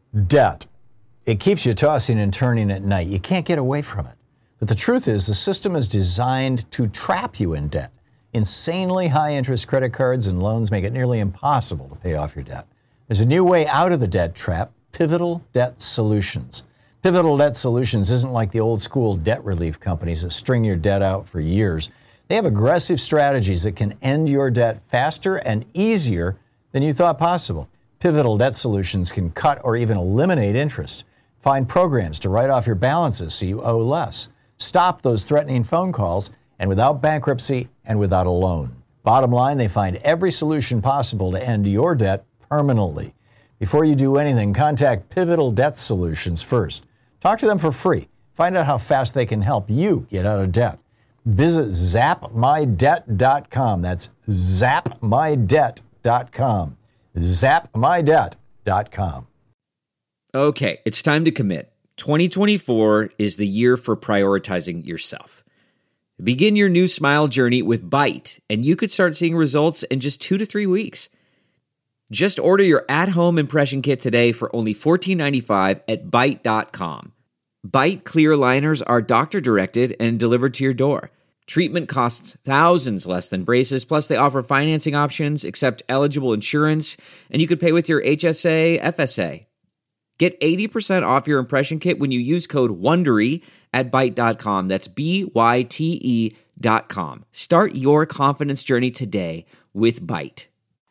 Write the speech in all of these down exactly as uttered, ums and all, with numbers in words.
Debt. It keeps you tossing and turning at night. You can't get away from it. But the truth is, the system is designed to trap you in debt. Insanely high interest credit cards and loans make it nearly impossible to pay off your debt. There's a new way out of the debt trap: Pivotal Debt Solutions. Pivotal Debt Solutions isn't like the old school debt relief companies that string your debt out for years. They have aggressive strategies that can end your debt faster and easier than you thought possible. Pivotal Debt Solutions can cut or even eliminate interest. Find programs to write off your balances so you owe less. Stop those threatening phone calls, and without bankruptcy and without a loan. Bottom line, they find every solution possible to end your debt permanently. Before you do anything, contact Pivotal Debt Solutions first. Talk to them for free. Find out how fast they can help you get out of debt. Visit zap my debt dot com. That's zap my debt dot com. zap my debt dot com. Okay, it's time to commit. twenty twenty-four is the year for prioritizing yourself. Begin your new smile journey with Byte, and you could start seeing results in just two to three weeks. Just order your at-home impression kit today for only fourteen ninety-five at byte dot com. Byte clear liners are doctor-directed and delivered to your door. Treatment costs thousands less than braces, plus they offer financing options, accept eligible insurance, and you could pay with your H S A, F S A. Get eighty percent off your impression kit when you use code WONDERY at byte dot com. That's B Y T E dot com. Start your confidence journey today with Byte.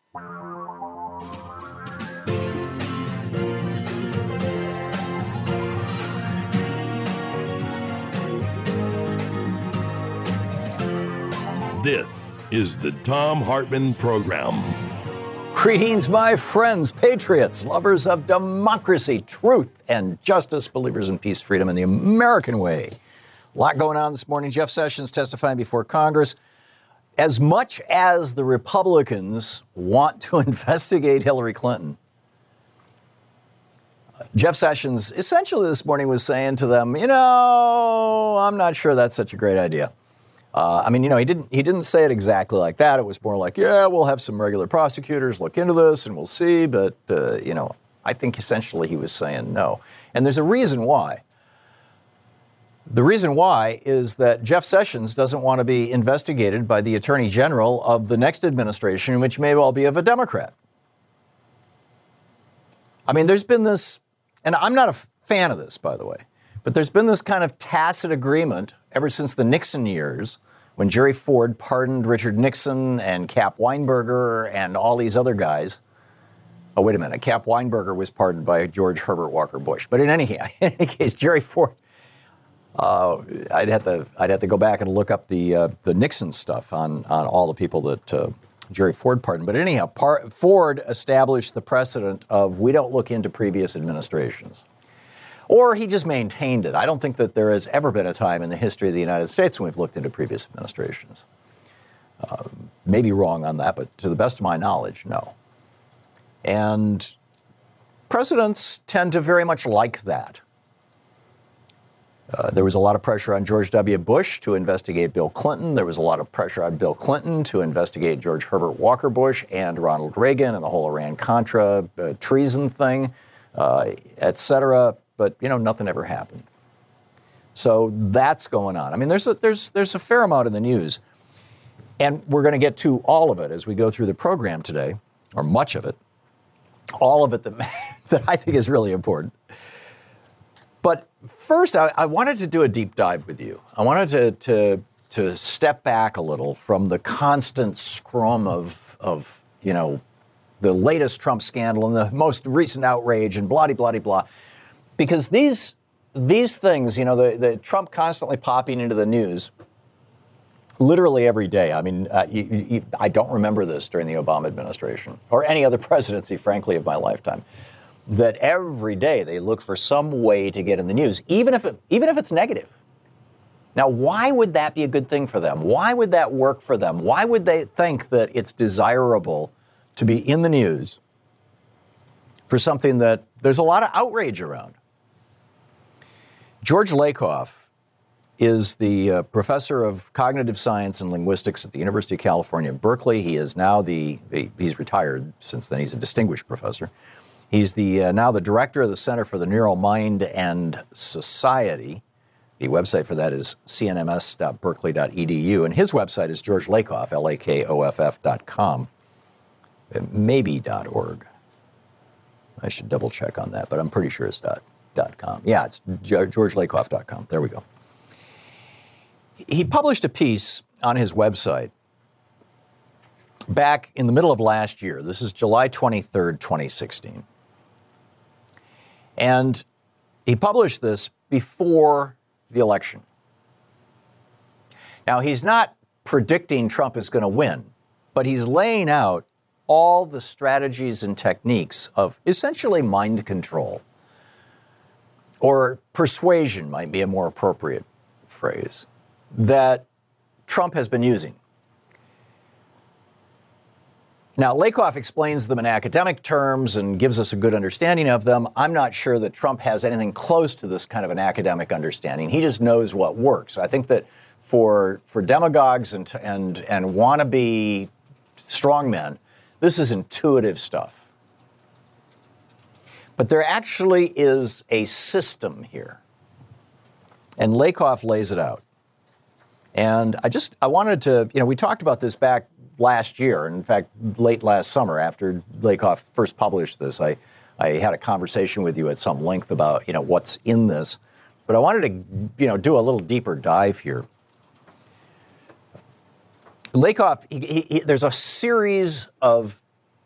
This is the Thom Hartmann Program. Greetings, my friends, patriots, lovers of democracy, truth, and justice, believers in peace, freedom, and the American way. A lot going on this morning. Jeff Sessions testifying before Congress. As much as the Republicans want to investigate Hillary Clinton, Jeff Sessions essentially this morning was saying to them, you know, I'm not sure that's such a great idea. Uh, I mean, you know, he didn't he didn't say it exactly like that. It was more like, yeah, we'll have some regular prosecutors look into this and we'll see. But, uh, you know, I think essentially he was saying no. And there's a reason why. The reason why is that Jeff Sessions doesn't want to be investigated by the Attorney General of the next administration, which may well be of a Democrat. I mean, there's been this, and I'm not a fan of this, by the way, but there's been this kind of tacit agreement ever since the Nixon years, when Jerry Ford pardoned Richard Nixon and Cap Weinberger and all these other guys. Oh, wait a minute. Cap Weinberger was pardoned by George Herbert Walker Bush. But in any, in any case, Jerry Ford, uh, I'd have to I'd have to go back and look up the uh, the Nixon stuff on, on all the people that uh, Jerry Ford pardoned. But anyhow, par- Ford established the precedent of we don't look into previous administrations. Or he just maintained it. I don't think that there has ever been a time in the history of the United States when we've looked into previous administrations. Uh, maybe wrong on that, but to the best of my knowledge, no. And presidents tend to very much like that. Uh, there was a lot of pressure on George W. Bush to investigate Bill Clinton. There was a lot of pressure on Bill Clinton to investigate George Herbert Walker Bush and Ronald Reagan and the whole Iran-Contra uh, treason thing, uh, et cetera. But, you know, nothing ever happened. So that's going on. I mean, there's a, there's there's a fair amount in the news. And we're going to get to all of it as we go through the program today, or much of it. All of it that, that I think is really important. But first, I, I wanted to do a deep dive with you. I wanted to, to, to step back a little from the constant scrum of, of, you know, the latest Trump scandal and the most recent outrage and blah, blah, blah, blah. Because these these things, you know, the, the Trump constantly popping into the news literally every day. I mean, uh, you, you, I don't remember this during the Obama administration or any other presidency, frankly, of my lifetime, that every day they look for some way to get in the news, even if it, even if it's negative. Now, why would that be a good thing for them? Why would that work for them? Why would they think that it's desirable to be in the news for something that there's a lot of outrage around? George Lakoff is the uh, professor of cognitive science and linguistics at the University of California, Berkeley. He is now the, he's retired since then. He's a distinguished professor. He's the uh, now the director of the Center for the Neural Mind and Society. The website for that is c n m s dot berkeley dot e d u, and his website is George Lakoff, L A K O F F dot com, maybe dot org. I should double check on that, but I'm pretty sure it's dot, dot com. Yeah, it's george lakoff dot com. There we go. He published a piece on his website back in the middle of last year. This is July twenty-third, twenty sixteen. And he published this before the election. Now, he's not predicting Trump is going to win, but he's laying out all the strategies and techniques of essentially mind control, or persuasion might be a more appropriate phrase, that Trump has been using. Now, Lakoff explains them in academic terms and gives us a good understanding of them. I'm not sure that Trump has anything close to this kind of an academic understanding. He just knows what works. I think that for for demagogues and and and wannabe strongmen, this is intuitive stuff. But there actually is a system here, and Lakoff lays it out. And I just I wanted to, you know, we talked about this back last year. In fact, late last summer, after Lakoff first published this, I, I had a conversation with you at some length about, you know, what's in this. But I wanted to, you know, do a little deeper dive here. Lakoff, he, he, he, there's a series of,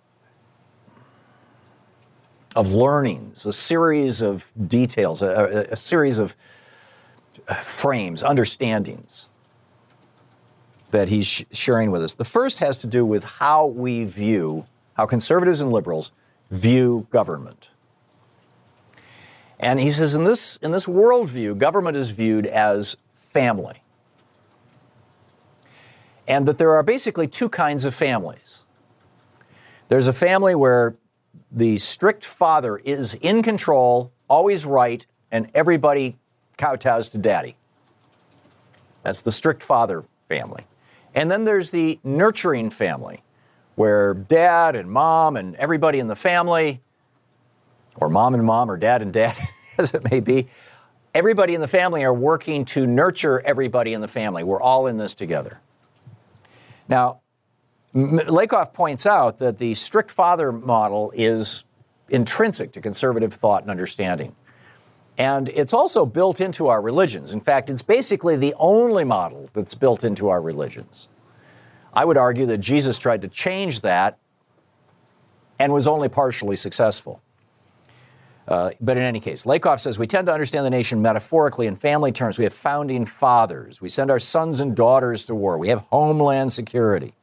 of learnings, a series of details, a, a, a series of frames, understandings that he's sh- sharing with us. The first has to do with how we view, how conservatives and liberals view government. And he says in this, in this worldview, government is viewed as family. And that there are basically two kinds of families. There's a family where the strict father is in control, always right, and everybody kowtows to daddy. That's the strict father family. And then there's the nurturing family, where dad and mom and everybody in the family, or mom and mom or dad and dad, as it may be, everybody in the family are working to nurture everybody in the family. We're all in this together. Now, Lakoff points out that the strict father model is intrinsic to conservative thought and understanding. And it's also built into our religions. In fact, it's basically the only model that's built into our religions. I would argue that Jesus tried to change that and was only partially successful. Uh, but in any case, Lakoff says we tend to understand the nation metaphorically in family terms. We have founding fathers. We send our sons and daughters to war. We have homeland security.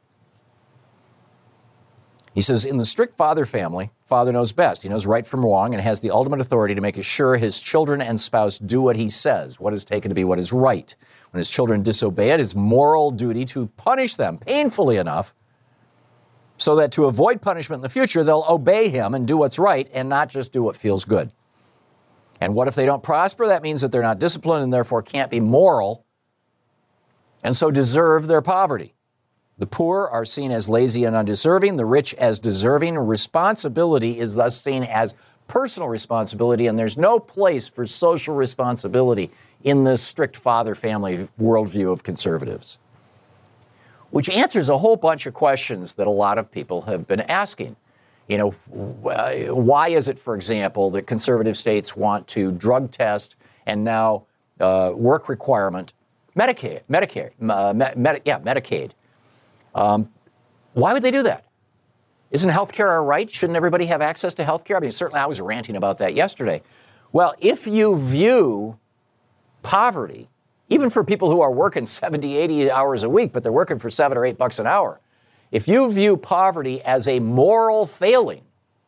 He says, in the strict father family, father knows best. He knows right from wrong and has the ultimate authority to make sure his children and spouse do what he says, what is taken to be what is right. When his children disobey it, his moral duty to punish them painfully enough so that to avoid punishment in the future, they'll obey him and do what's right and not just do what feels good. And what if they don't prosper? That means that they're not disciplined and therefore can't be moral and so deserve their poverty. The poor are seen as lazy and undeserving, the rich as deserving. Responsibility is thus seen as personal responsibility, and there's no place for social responsibility in this strict father family worldview of conservatives. Which answers a whole bunch of questions that a lot of people have been asking. You know, why is it, for example, that conservative states want to drug test and now uh, work requirement Medicaid, Medicare, uh, Medi- yeah, Medicaid? Um, why would they do that? Isn't health care our right? Shouldn't everybody have access to health care? I mean, certainly I was ranting about that yesterday. Well, if you view poverty, even for people who are working seventy, eighty hours a week, but they're working for seven or eight bucks an hour, if you view poverty as a moral failing,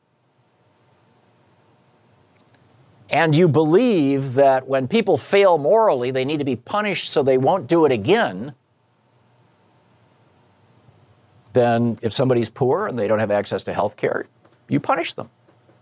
and you believe that when people fail morally, they need to be punished so they won't do it again, then if somebody's poor and they don't have access to health care, you punish them.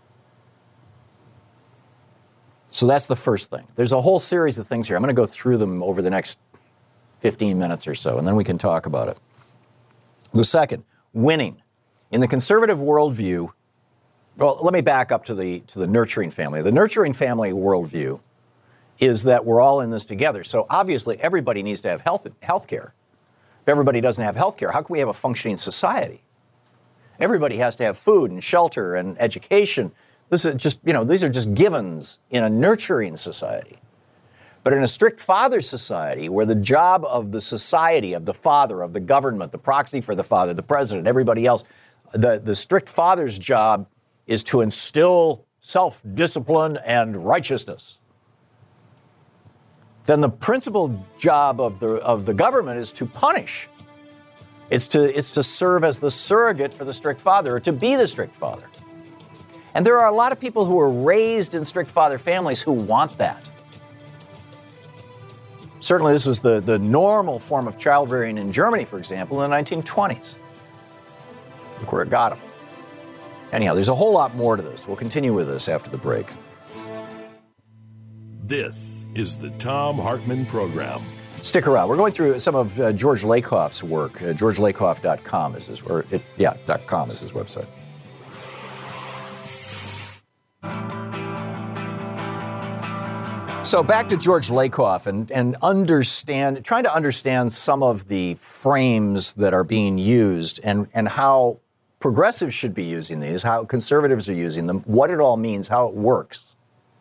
So that's the first thing. There's a whole series of things here. I'm going to go through them over the next fifteen minutes or so, and then we can talk about it. The second, winning. In the conservative worldview, Well, let me back up to the to the nurturing family. The nurturing family worldview is that we're all in this together. So obviously everybody needs to have health health care. If everybody doesn't have health care, how can we have a functioning society? Everybody has to have food and shelter and education. This is just, you know, these are just givens in a nurturing society. But in a strict father society, where the job of the society, of the father, of the government, the proxy for the father, the president, everybody else, the, the strict father's job is to instill self-discipline and righteousness. Then the principal job of the of the government is to punish. It's to it's to serve as the surrogate for the strict father, or to be the strict father. And there are a lot of people who are raised in strict father families who want that. Certainly this was the, the normal form of child rearing in Germany, for example, in the nineteen twenties. Look where it got them. Anyhow, there's a whole lot more to this. We'll continue with this after the break. This is the Thom Hartmann Program. Stick around. We're going through some of uh, George Lakoff's work. Uh, george lakoff dot com is his, or it, yeah, .com is his website. So back to George Lakoff and, and understand, trying to understand some of the frames that are being used and, and how progressives should be using these, how conservatives are using them, what it all means, how it works.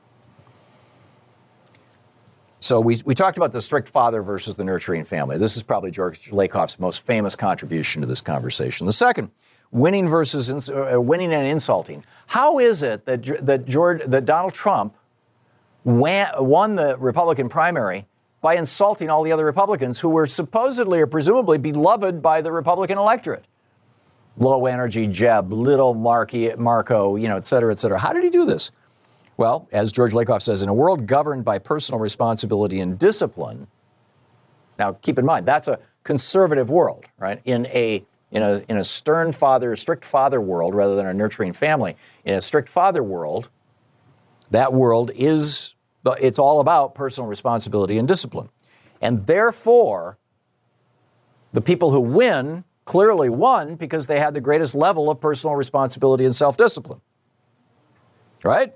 So we, we talked about the strict father versus the nurturing family. This is probably George Lakoff's most famous contribution to this conversation. The second, winning versus ins- uh, winning and insulting. How is it that that George that Donald Trump won, won the Republican primary by insulting all the other Republicans who were supposedly or presumably beloved by the Republican electorate? Low energy Jeb, little Marky, Marco, you know, et cetera, et cetera. How did he do this? Well, as George Lakoff says, in a world governed by personal responsibility and discipline. Now, keep in mind, that's a conservative world, right? In a in a in a stern father, strict father world, rather than a nurturing family. In a strict father world, that world is it's all about personal responsibility and discipline, and therefore, the people who win clearly won because they had the greatest level of personal responsibility and self-discipline, right?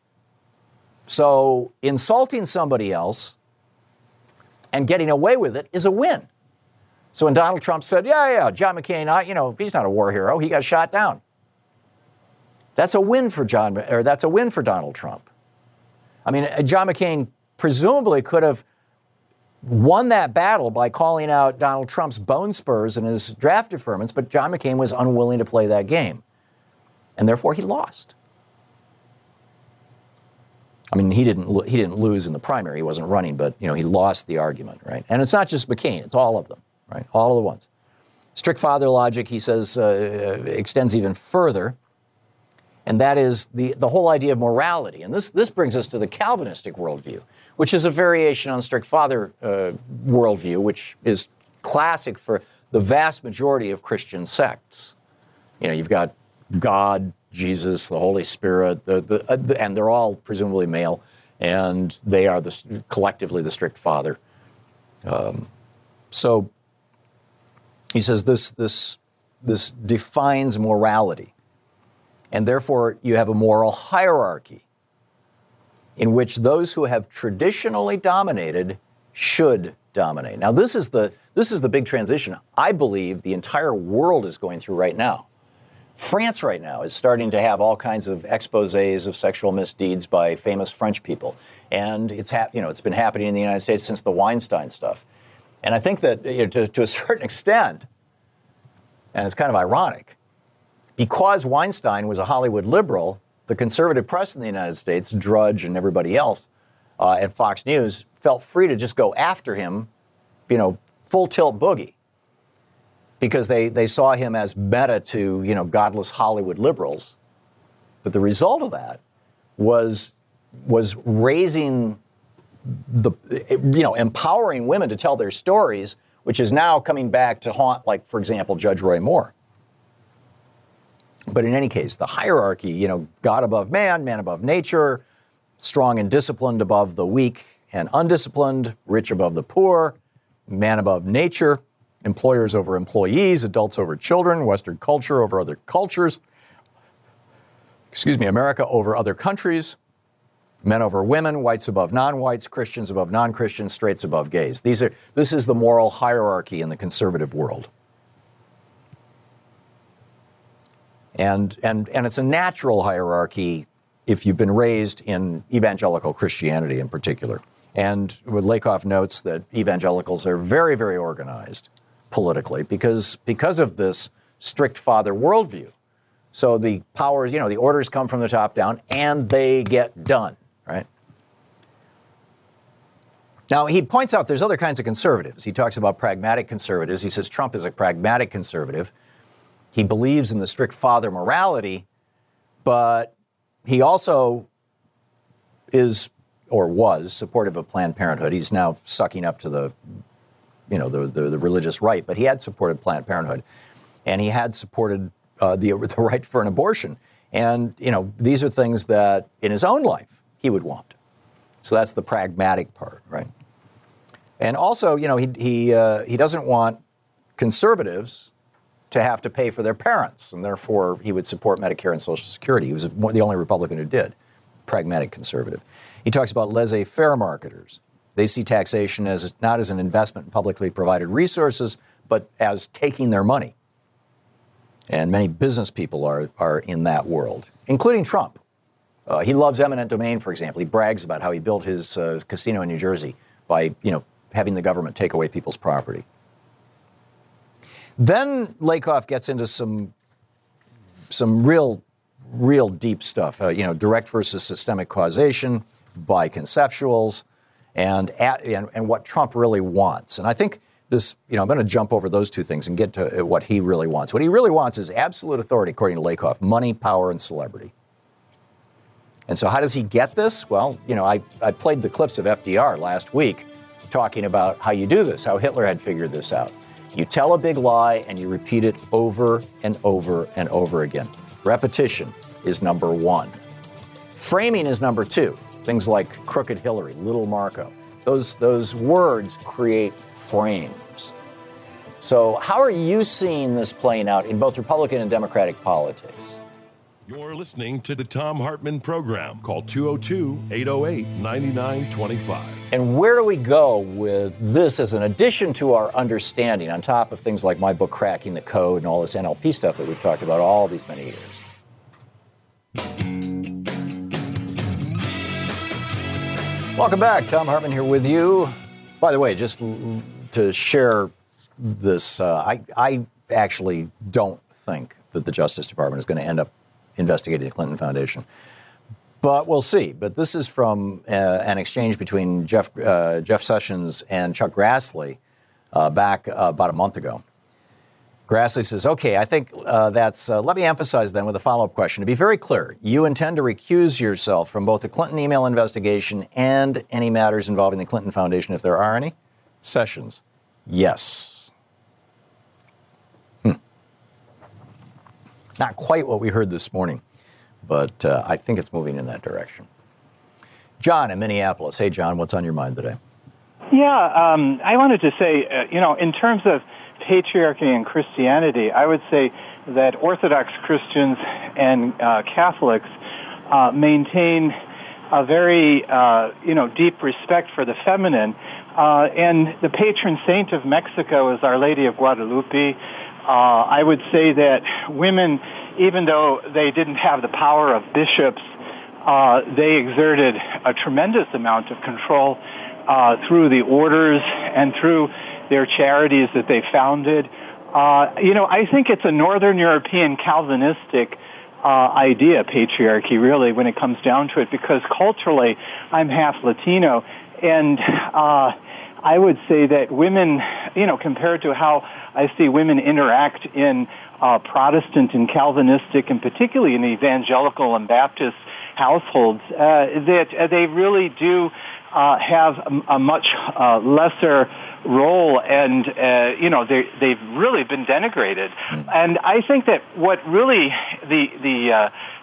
So insulting somebody else and getting away with it is a win. So when Donald Trump said, yeah, yeah, John McCain, I, you know, he's not a war hero, he got shot down. That's a win for John, or that's a win for Donald Trump. I mean, John McCain presumably could have won that battle by calling out Donald Trump's bone spurs and his draft deferments, but John McCain was unwilling to play that game. And therefore he lost. I mean, he didn't he didn't lose in the primary. He wasn't running, but, you know, he lost the argument, right? And it's not just McCain. It's all of them, right? All of the ones. Strict father logic, he says, uh, extends even further. And that is the, the whole idea of morality. And this, this brings us to the Calvinistic worldview, which is a variation on strict father uh, worldview, which is classic for the vast majority of Christian sects. You know, you've got God, Jesus, the Holy Spirit, the, the, uh, the, and they're all presumably male, and they are the, collectively the strict father. Um, so he says this, this, this defines morality, and therefore you have a moral hierarchy in which those who have traditionally dominated should dominate. Now, this is the this is the big transition I believe the entire world is going through right now. France right now is starting to have all kinds of exposés of sexual misdeeds by famous French people, and it's hap- you know it's been happening in the United States since the Weinstein stuff. And I think that, you know, to, to a certain extent, and it's kind of ironic, because Weinstein was a Hollywood liberal, the conservative press in the United States, Drudge and everybody else, uh, and Fox News felt free to just go after him, you know, full tilt boogie. Because they, they saw him as meta to, you know, godless Hollywood liberals. But the result of that was was raising the, you know, empowering women to tell their stories, which is now coming back to haunt, like, for example, Judge Roy Moore. But in any case, the hierarchy, you know, God above man, man above nature, strong and disciplined above the weak and undisciplined, rich above the poor, man above nature, employers over employees, adults over children, Western culture over other cultures, excuse me, America over other countries, men over women, whites above non-whites, Christians above non-Christians, straights above gays. These are, this is the moral hierarchy in the conservative world. And, and, and it's a natural hierarchy if you've been raised in evangelical Christianity in particular. And Lakoff notes that evangelicals are very, very organized politically because, because of this strict father worldview. So the power, you know, the orders come from the top down and they get done, right? Now, he points out there's other kinds of conservatives. He talks about pragmatic conservatives. He says Trump is a pragmatic conservative. He believes in the strict father morality, but he also is or was supportive of Planned Parenthood. He's now sucking up to the, you know, the, the, the religious right, but he had supported Planned Parenthood, and he had supported uh, the, the right for an abortion. And, you know, these are things that in his own life he would want. So that's the pragmatic part, right? And also, you know, he he uh, he doesn't want conservatives to have to pay for their parents, and therefore he would support Medicare and Social Security. He was the only Republican who did. Pragmatic conservative. He talks about laissez-faire marketers. They see taxation as not as an investment in publicly provided resources, but as taking their money. And many business people are are in that world, including Trump. Uh, he loves eminent domain, for example. He brags about how he built his uh, casino in New Jersey by, you know, having the government take away people's property. Then Lakoff gets into some some real, real deep stuff. Uh, you know, direct versus systemic causation, biconceptuals, and, at, and and what Trump really wants. And I think this, you know, I'm going to jump over those two things and get to what he really wants. What he really wants is absolute authority, according to Lakoff: money, power, and celebrity. And so how does he get this? Well, you know, I, I played the clips of F D R last week talking about how you do this, how Hitler had figured this out. You tell a big lie and you repeat it over and over and over again. Repetition is number one. Framing is number two. Things like Crooked Hillary, Little Marco. Those, those words create frames. So how are you seeing this playing out in both Republican and Democratic politics? You're listening to the Thom Hartmann Program. Call two oh two, eight oh eight, nine nine two five. And where do we go with this as an addition to our understanding, on top of things like my book, Cracking the Code, and all this N L P stuff that we've talked about all these many years? Welcome back. Thom Hartmann here with you. By the way, just to share this, uh, I, I actually don't think that the Justice Department is going to end up investigating the Clinton Foundation. But we'll see. But this is from uh, an exchange between Jeff uh, Jeff Sessions and Chuck Grassley uh, back uh, about a month ago. Grassley says, okay, I think uh, that's, uh, let me emphasize then with a follow-up question. To be very clear, you intend to recuse yourself from both the Clinton email investigation and any matters involving the Clinton Foundation, if there are any? Sessions, yes. Hmm. Not quite what we heard this morning, but uh, I think it's moving in that direction. John in Minneapolis. Hey, John, what's on your mind today? Yeah, um, I wanted to say, uh, you know, in terms of patriarchy and Christianity, I would say that Orthodox Christians and uh, Catholics uh, maintain a very, uh, you know, deep respect for the feminine. Uh, and the patron saint of Mexico is Our Lady of Guadalupe. Uh, I would say that women, even though they didn't have the power of bishops, uh, they exerted a tremendous amount of control uh, through the orders and through their charities that they founded. Uh, you know, I think it's a Northern European Calvinistic uh, idea, patriarchy, really, when it comes down to it, because culturally I'm half Latino, and uh, I would say that women, you know, compared to how I see women interact in uh, Protestant and Calvinistic, and particularly in evangelical and Baptist households, uh, that uh, they really do uh, have a, a much uh, lesser role, and uh, you know they they've really been denigrated. And I think that what really the the uh,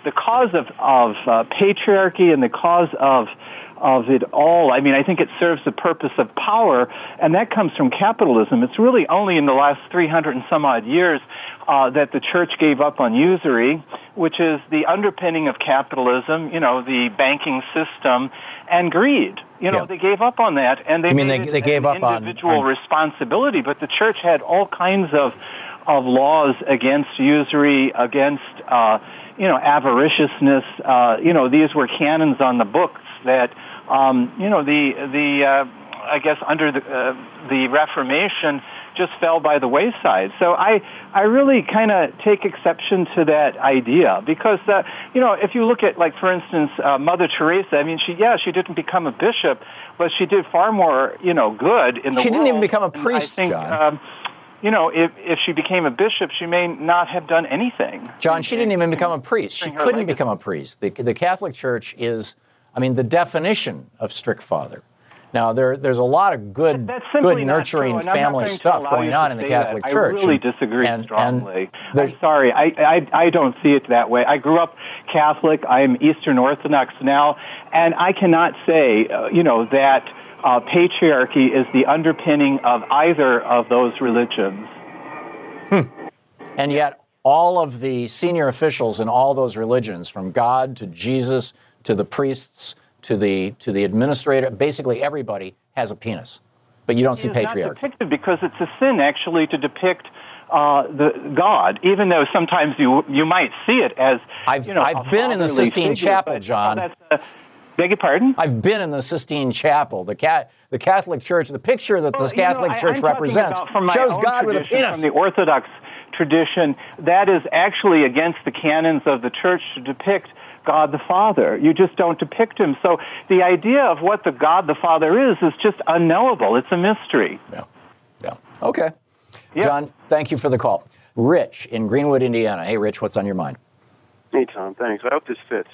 the cause of, of uh, patriarchy and the cause of of it all, I mean, I think it serves the purpose of power, and that comes from capitalism. It's really only in the last three hundred and some odd years uh, that the church gave up on usury, which is the underpinning of capitalism, you know, the banking system, and greed. You know, yeah. they gave up on that, and they I mean, made they, it they gave an up individual on, on responsibility, but the church had all kinds of of laws against usury, against, uh, you know, avariciousness. Uh, you know, these were canons on the books that, um, you know, the, the uh, I guess under the, uh, the Reformation just fell by the wayside. So I, I really kind of take exception to that idea because, uh, you know, if you look at, like, for instance, uh, Mother Teresa, I mean, she, yeah, she didn't become a bishop, but she did far more, you know, good in the she world. She didn't even become a priest, I think, John. Um, you know, if, if she became a bishop, she may not have done anything. John, she didn't even become a priest. She couldn't legacy. become a priest. The, the Catholic Church is, I mean, the definition of strict father. Now, there, there's a lot of good, good nurturing family stuff going on in the Catholic that. Church. I really disagree and, strongly. And I'm sorry. I, I, I don't see it that way. I grew up Catholic. I am Eastern Orthodox now, and I cannot say, uh, you know, that uh, patriarchy is the underpinning of either of those religions. Hmm. And yet, all of the senior officials in all those religions, from God to Jesus to the priests to the to the administrator, basically everybody has a penis, but you don't see patriarchy. It's not depicted because it's a sin actually to depict uh, the God, even though sometimes you you might see it as. I've you know, I've been in the Sistine figure, Chapel, but, John. Oh, that's, uh, beg your pardon? I've been in the Sistine Chapel. The cat, the Catholic Church, the picture that well, the Catholic you know, Church I, represents shows God with a penis. From the Orthodox tradition, that is actually against the canons of the Church to depict God the Father. You just don't depict him. So the idea of what the God the Father is is just unknowable. It's a mystery. Yeah. Yeah. Okay. Yep. John, thank you for the call. Rich in Greenwood, Indiana. Hey, Rich, what's on your mind? Hey, Tom. Thanks. I hope this fits.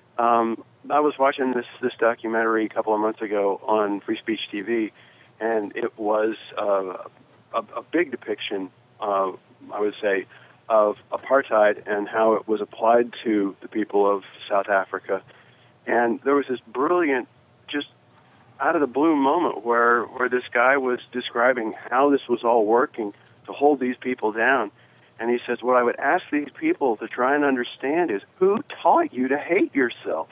Um, I was watching this, this documentary a couple of months ago on Free Speech T V, and it was uh, a, a big depiction, uh, I would say, of apartheid and how it was applied to the people of South Africa. And there was this brilliant, just out of the blue moment where, where this guy was describing how this was all working to hold these people down. And he says, what I would ask these people to try and understand is, who taught you to hate yourself?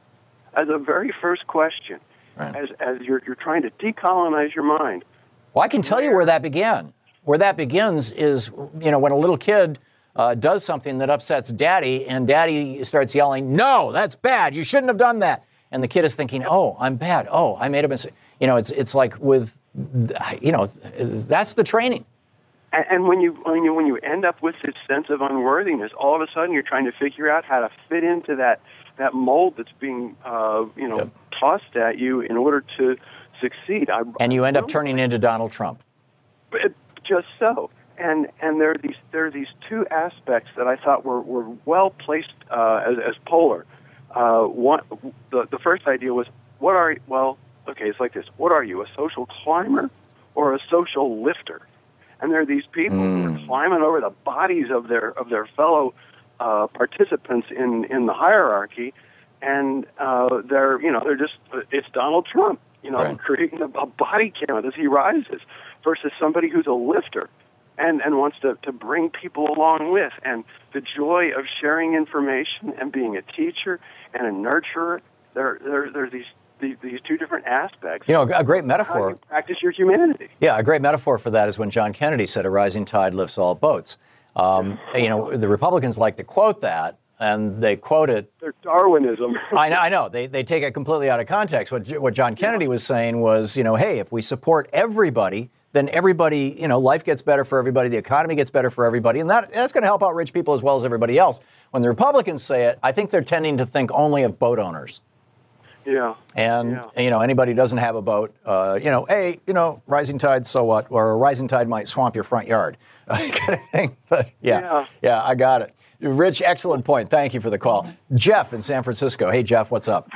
As a very first question, right. as, as you're, you're trying to decolonize your mind. Well, I can tell you where that began. Where that begins is, you know, when a little kid Uh, does something that upsets daddy, and daddy starts yelling, no, that's bad, you shouldn't have done that. And the kid is thinking, oh, I'm bad, oh, I made a mistake. You know, it's it's like with, you know, that's the training. And, and when you when you when you end up with this sense of unworthiness, all of a sudden you're trying to figure out how to fit into that that mold that's being, uh, you know, yep. tossed at you in order to succeed. I, and you end up turning into Donald Trump. But just so. And and there are these there are these two aspects that I thought were, were well placed uh, as, as polar. Uh, one the the first idea was, what are you, well okay it's like this, what are you, a social climber or a social lifter? And there are these people mm. who are climbing over the bodies of their of their fellow uh, participants in, in the hierarchy, and uh, they're you know they're just it's Donald Trump you know right. creating a, a body count as he rises, versus somebody who's a lifter. And, and wants to, to bring people along with. And the joy of sharing information and being a teacher and a nurturer, there, there, there are these, these, these two different aspects. You know, a great metaphor. How you practice your humanity. Yeah, a great metaphor for that is when John Kennedy said, a rising tide lifts all boats. Um, you know, the Republicans like to quote that, and they quote it. They're Darwinism. I know, I know. They, they take it completely out of context. What, what John Kennedy yeah. was saying was, you know, hey, if we support everybody, then everybody, you know, life gets better for everybody, the economy gets better for everybody, and that that's going to help out rich people as well as everybody else. When the Republicans say it, I think they're tending to think only of boat owners. Yeah. And, yeah. you know, anybody who doesn't have a boat, uh, you know, hey, you know, rising tide, so what? Or a rising tide might swamp your front yard, kind of thing. But, yeah, yeah, yeah, I got it. Rich, excellent point. Thank you for the call. Jeff in San Francisco. Hey, Jeff, what's up?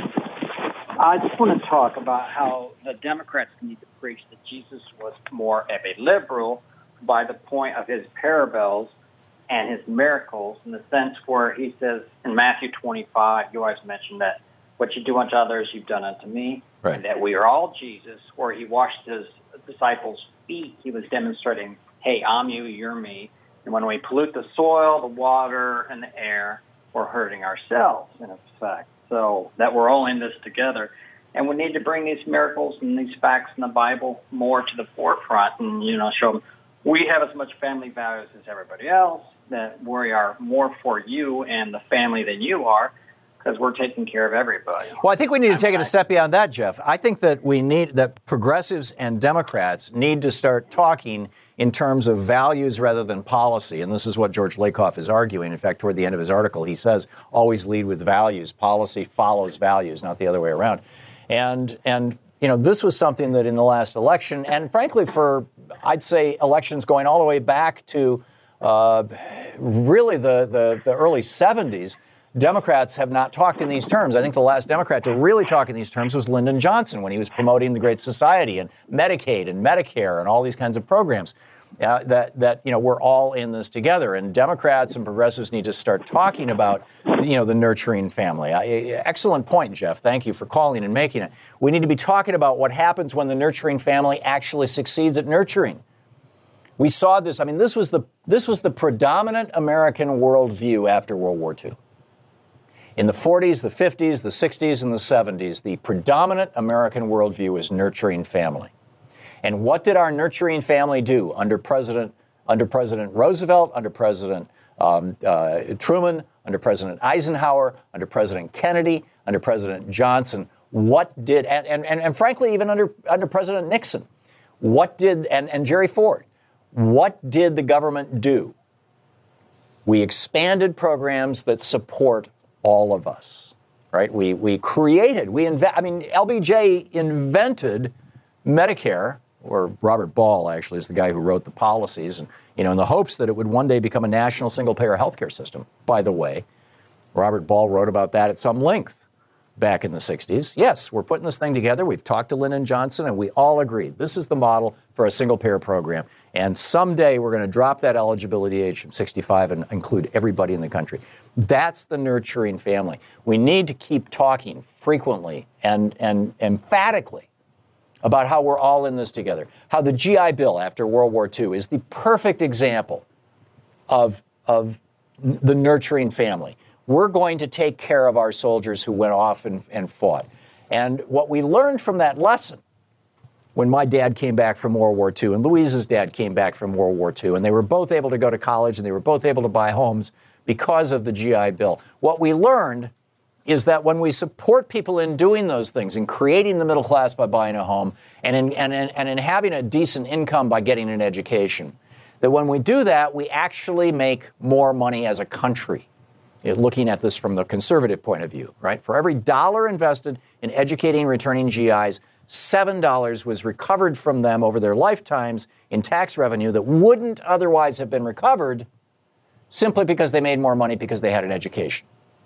I just want to talk about how the Democrats need to preach that Jesus was more of a liberal by the point of his parables and his miracles, in the sense where he says in Matthew twenty-five, you always mention that what you do unto others, you've done unto me, right. and that we are all Jesus, where he washed his disciples' feet. He was demonstrating, hey, I'm you, you're me. And when we pollute the soil, the water, and the air, we're hurting ourselves, in effect. So that we're all in this together. And we need to bring these miracles and these facts in the Bible more to the forefront and, you know, show them we have as much family values as everybody else, that we are more for you and the family than you are, because we're taking care of everybody. Well, I think we need to take it a step beyond that, Jeff. I think that we need, that progressives and Democrats need to start talking in terms of values rather than policy. And this is what George Lakoff is arguing. In fact, toward the end of his article, he says, always lead with values. Policy follows values, not the other way around. And, and you know, this was something that in the last election, and frankly for, I'd say, elections going all the way back to uh, really the, the, the early seventies, Democrats have not talked in these terms. I think the last Democrat to really talk in these terms was Lyndon Johnson when he was promoting the Great Society and Medicaid and Medicare and all these kinds of programs. Uh, that, that, you know, we're all in this together. And Democrats and progressives need to start talking about, you know, the nurturing family. I, excellent point, Jeff. Thank you for calling and making it. We need to be talking about what happens when the nurturing family actually succeeds at nurturing. We saw this. I mean, this was the this was the predominant American worldview after World War Two. In the forties, the fifties, the sixties, and the seventies, the predominant American worldview is nurturing family. And what did our nurturing family do under President under President Roosevelt, under President um, uh, Truman, under President Eisenhower, under President Kennedy, under President Johnson? What did and and, and, and frankly, even under under President Nixon, what did and, and Jerry Ford, what did the government do? We expanded programs that support all of us, right? We we created, we inve- I mean, L B J invented Medicare, or Robert Ball actually is the guy who wrote the policies, and you know, in the hopes that it would one day become a national single-payer healthcare system. By the way, Robert Ball wrote about that at some length back in the sixties. Yes, we're putting this thing together. We've talked to Lyndon Johnson, and we all agree this is the model for a single-payer program. And someday we're going to drop that eligibility age from sixty-five and include everybody in the country. That's the nurturing family. We need to keep talking frequently and, and emphatically about how we're all in this together. How the G I Bill after World War Two is the perfect example of, of the nurturing family. We're going to take care of our soldiers who went off and, and fought. And what we learned from that lesson, when my dad came back from World War Two and Louise's dad came back from World War Two, and they were both able to go to college and they were both able to buy homes because of the G I Bill. What we learned is that when we support people in doing those things, in creating the middle class by buying a home, and in, and in, and in having a decent income by getting an education, that when we do that, we actually make more money as a country. Looking at this from the conservative point of view, right? For every dollar invested in educating and returning G Is, seven dollars was recovered from them over their lifetimes in tax revenue that wouldn't otherwise have been recovered simply because they made more money because they had an education.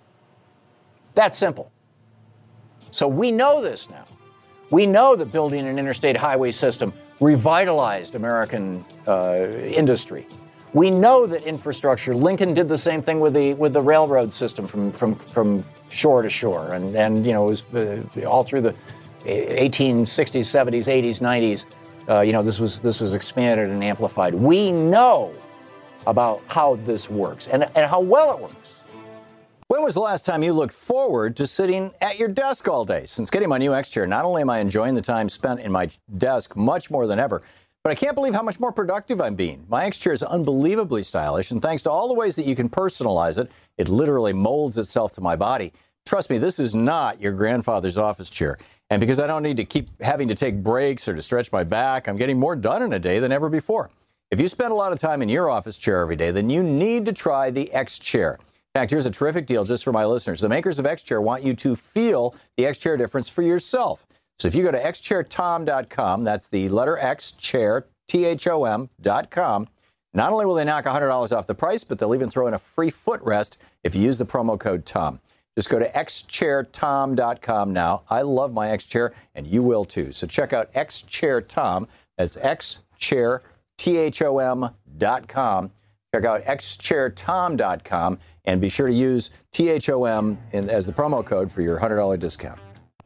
That's simple. So we know this now. We know that building an interstate highway system revitalized American uh, industry. We know that infrastructure, Lincoln did the same thing with the with the railroad system from from, from shore to shore. And, and you know, it was uh, all through the eighteen sixties, seventies, eighties, nineties. Uh, you know, this was this was expanded and amplified. We know about how this works and, and how well it works. When was the last time you looked forward to sitting at your desk all day? Since getting my new X chair, not only am I enjoying the time spent in my desk much more than ever, but I can't believe how much more productive I'm being. My X chair is unbelievably stylish, and thanks to all the ways that you can personalize it, it literally molds itself to my body. Trust me, this is not your grandfather's office chair. And because I don't need to keep having to take breaks or to stretch my back, I'm getting more done in a day than ever before. If you spend a lot of time in your office chair every day, then you need to try the X chair. In fact, here's a terrific deal just for my listeners. The makers of X chair want you to feel the X chair difference for yourself. So if you go to x chair tom dot com, that's the letter X, chair, T H O M dot com, not only will they knock one hundred dollars off the price, but they'll even throw in a free footrest if you use the promo code TOM. Just go to x chair tom dot com now. I love my X chair, and you will too. So check out X Chair Tom. That's X Chair, T H O M dot com. Check out x chair tom dot com and be sure to use T H O M in, as the promo code for your one hundred dollars discount.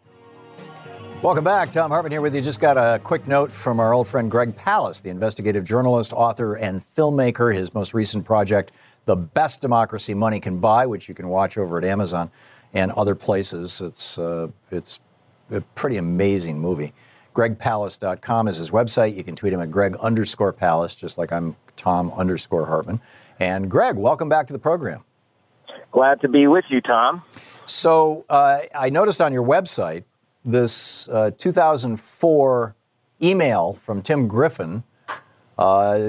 Welcome back. Thom Hartmann here with you. Just got a quick note from our old friend Greg Palast, the investigative journalist, author, and filmmaker. His most recent project, The Best Democracy Money Can Buy, which you can watch over at Amazon and other places. It's uh, it's a pretty amazing movie. greg palast dot com is his website. You can tweet him at Greg underscore Palast, just like I'm Thom underscore Hartmann. And Greg, welcome back to the program. Glad to be with you, Tom. So uh, I noticed on your website this uh, two thousand four email from Tim Griffin uh,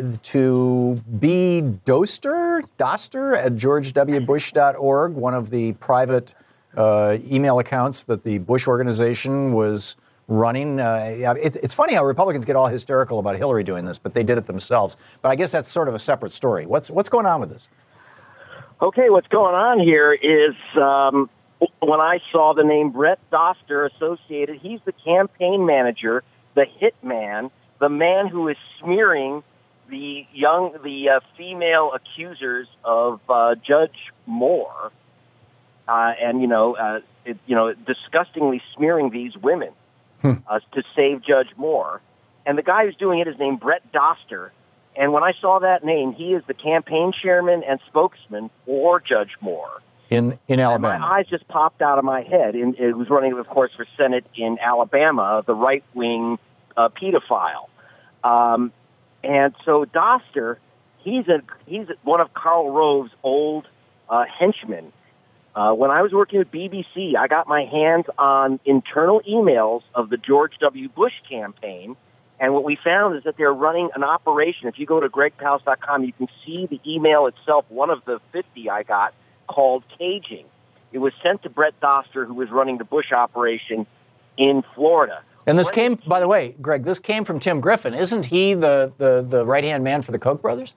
to B. Doster, Doster at george w bush dot org, one of the private uh, email accounts that the Bush organization was running. Uh, it, it's funny how Republicans get all hysterical about Hillary doing this, but they did it themselves. But I guess that's sort of a separate story. What's what's going on with this? Okay, what's going on here is um, when I saw the name Brett Doster associated, he's the campaign manager, the hitman, the man who is smearing the young, the uh, female accusers of uh, Judge Moore, uh, and you know, uh, it, you know, disgustingly smearing these women uh, to save Judge Moore. And the guy who's doing it is named Brett Doster. And when I saw that name, he is the campaign chairman and spokesman for Judge Moore. In in Alabama. And my eyes just popped out of my head. And it was running, of course, for Senate in Alabama, the right-wing uh, pedophile. Um, and so Doster, he's a he's one of Karl Rove's old uh, henchmen. Uh, when I was working with B B C, I got my hands on internal emails of the George W. Bush campaign. And what we found is that they're running an operation. If you go to greg palast dot com, you can see the email itself, one of the fifty I got, called Caging. It was sent to Brett Doster, who was running the Bush operation in Florida. And this came, by the way, Greg, this came from Tim Griffin. Isn't he the, the, the right-hand man for the Koch brothers?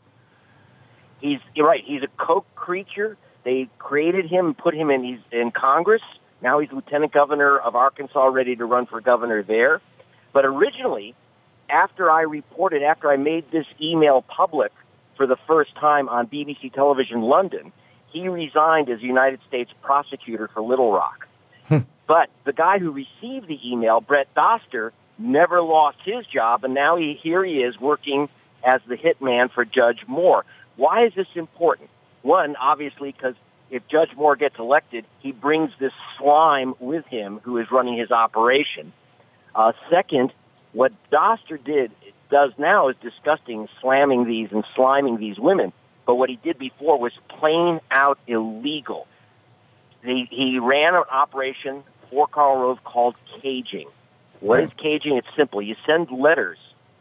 He's you're right. He's a Koch creature. They created him and put him in, he's in Congress. Now he's lieutenant governor of Arkansas, ready to run for governor there. But originally, after I reported, after I made this email public for the first time on B B C Television London, he resigned as United States prosecutor for Little Rock. But the guy who received the email, Brett Doster, never lost his job, and now he, here he is working as the hitman for Judge Moore. Why is this important? One, obviously, because if Judge Moore gets elected, he brings this slime with him who is running his operation. Uh, second, what Doster did does now is disgusting, slamming these and sliming these women. But what he did before was plain out illegal. He, he ran an operation for Karl Rove called Caging. What right. is Caging? It's simple. You send letters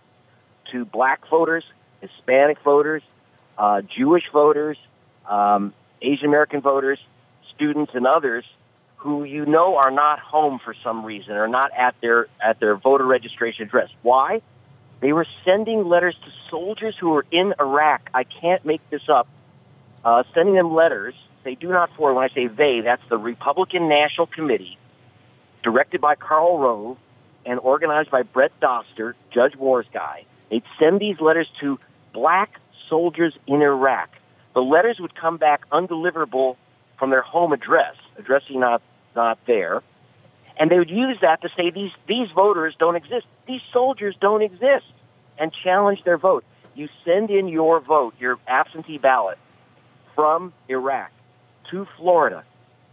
to black voters, Hispanic voters, uh, Jewish voters, um, Asian American voters, students, and others who you know are not home for some reason or not at their at their voter registration address. Why? They were sending letters to soldiers who were in Iraq. I can't make this up. Uh, sending them letters. They do not forward. When I say they, that's the Republican National Committee, directed by Karl Rove and organized by Brett Doster, Judge Moore's guy. They'd send these letters to black soldiers in Iraq. The letters would come back undeliverable from their home address, addressing not not there, and they would use that to say these these voters don't exist, these soldiers don't exist, and challenge their vote. You send in your vote, your absentee ballot, from Iraq to Florida,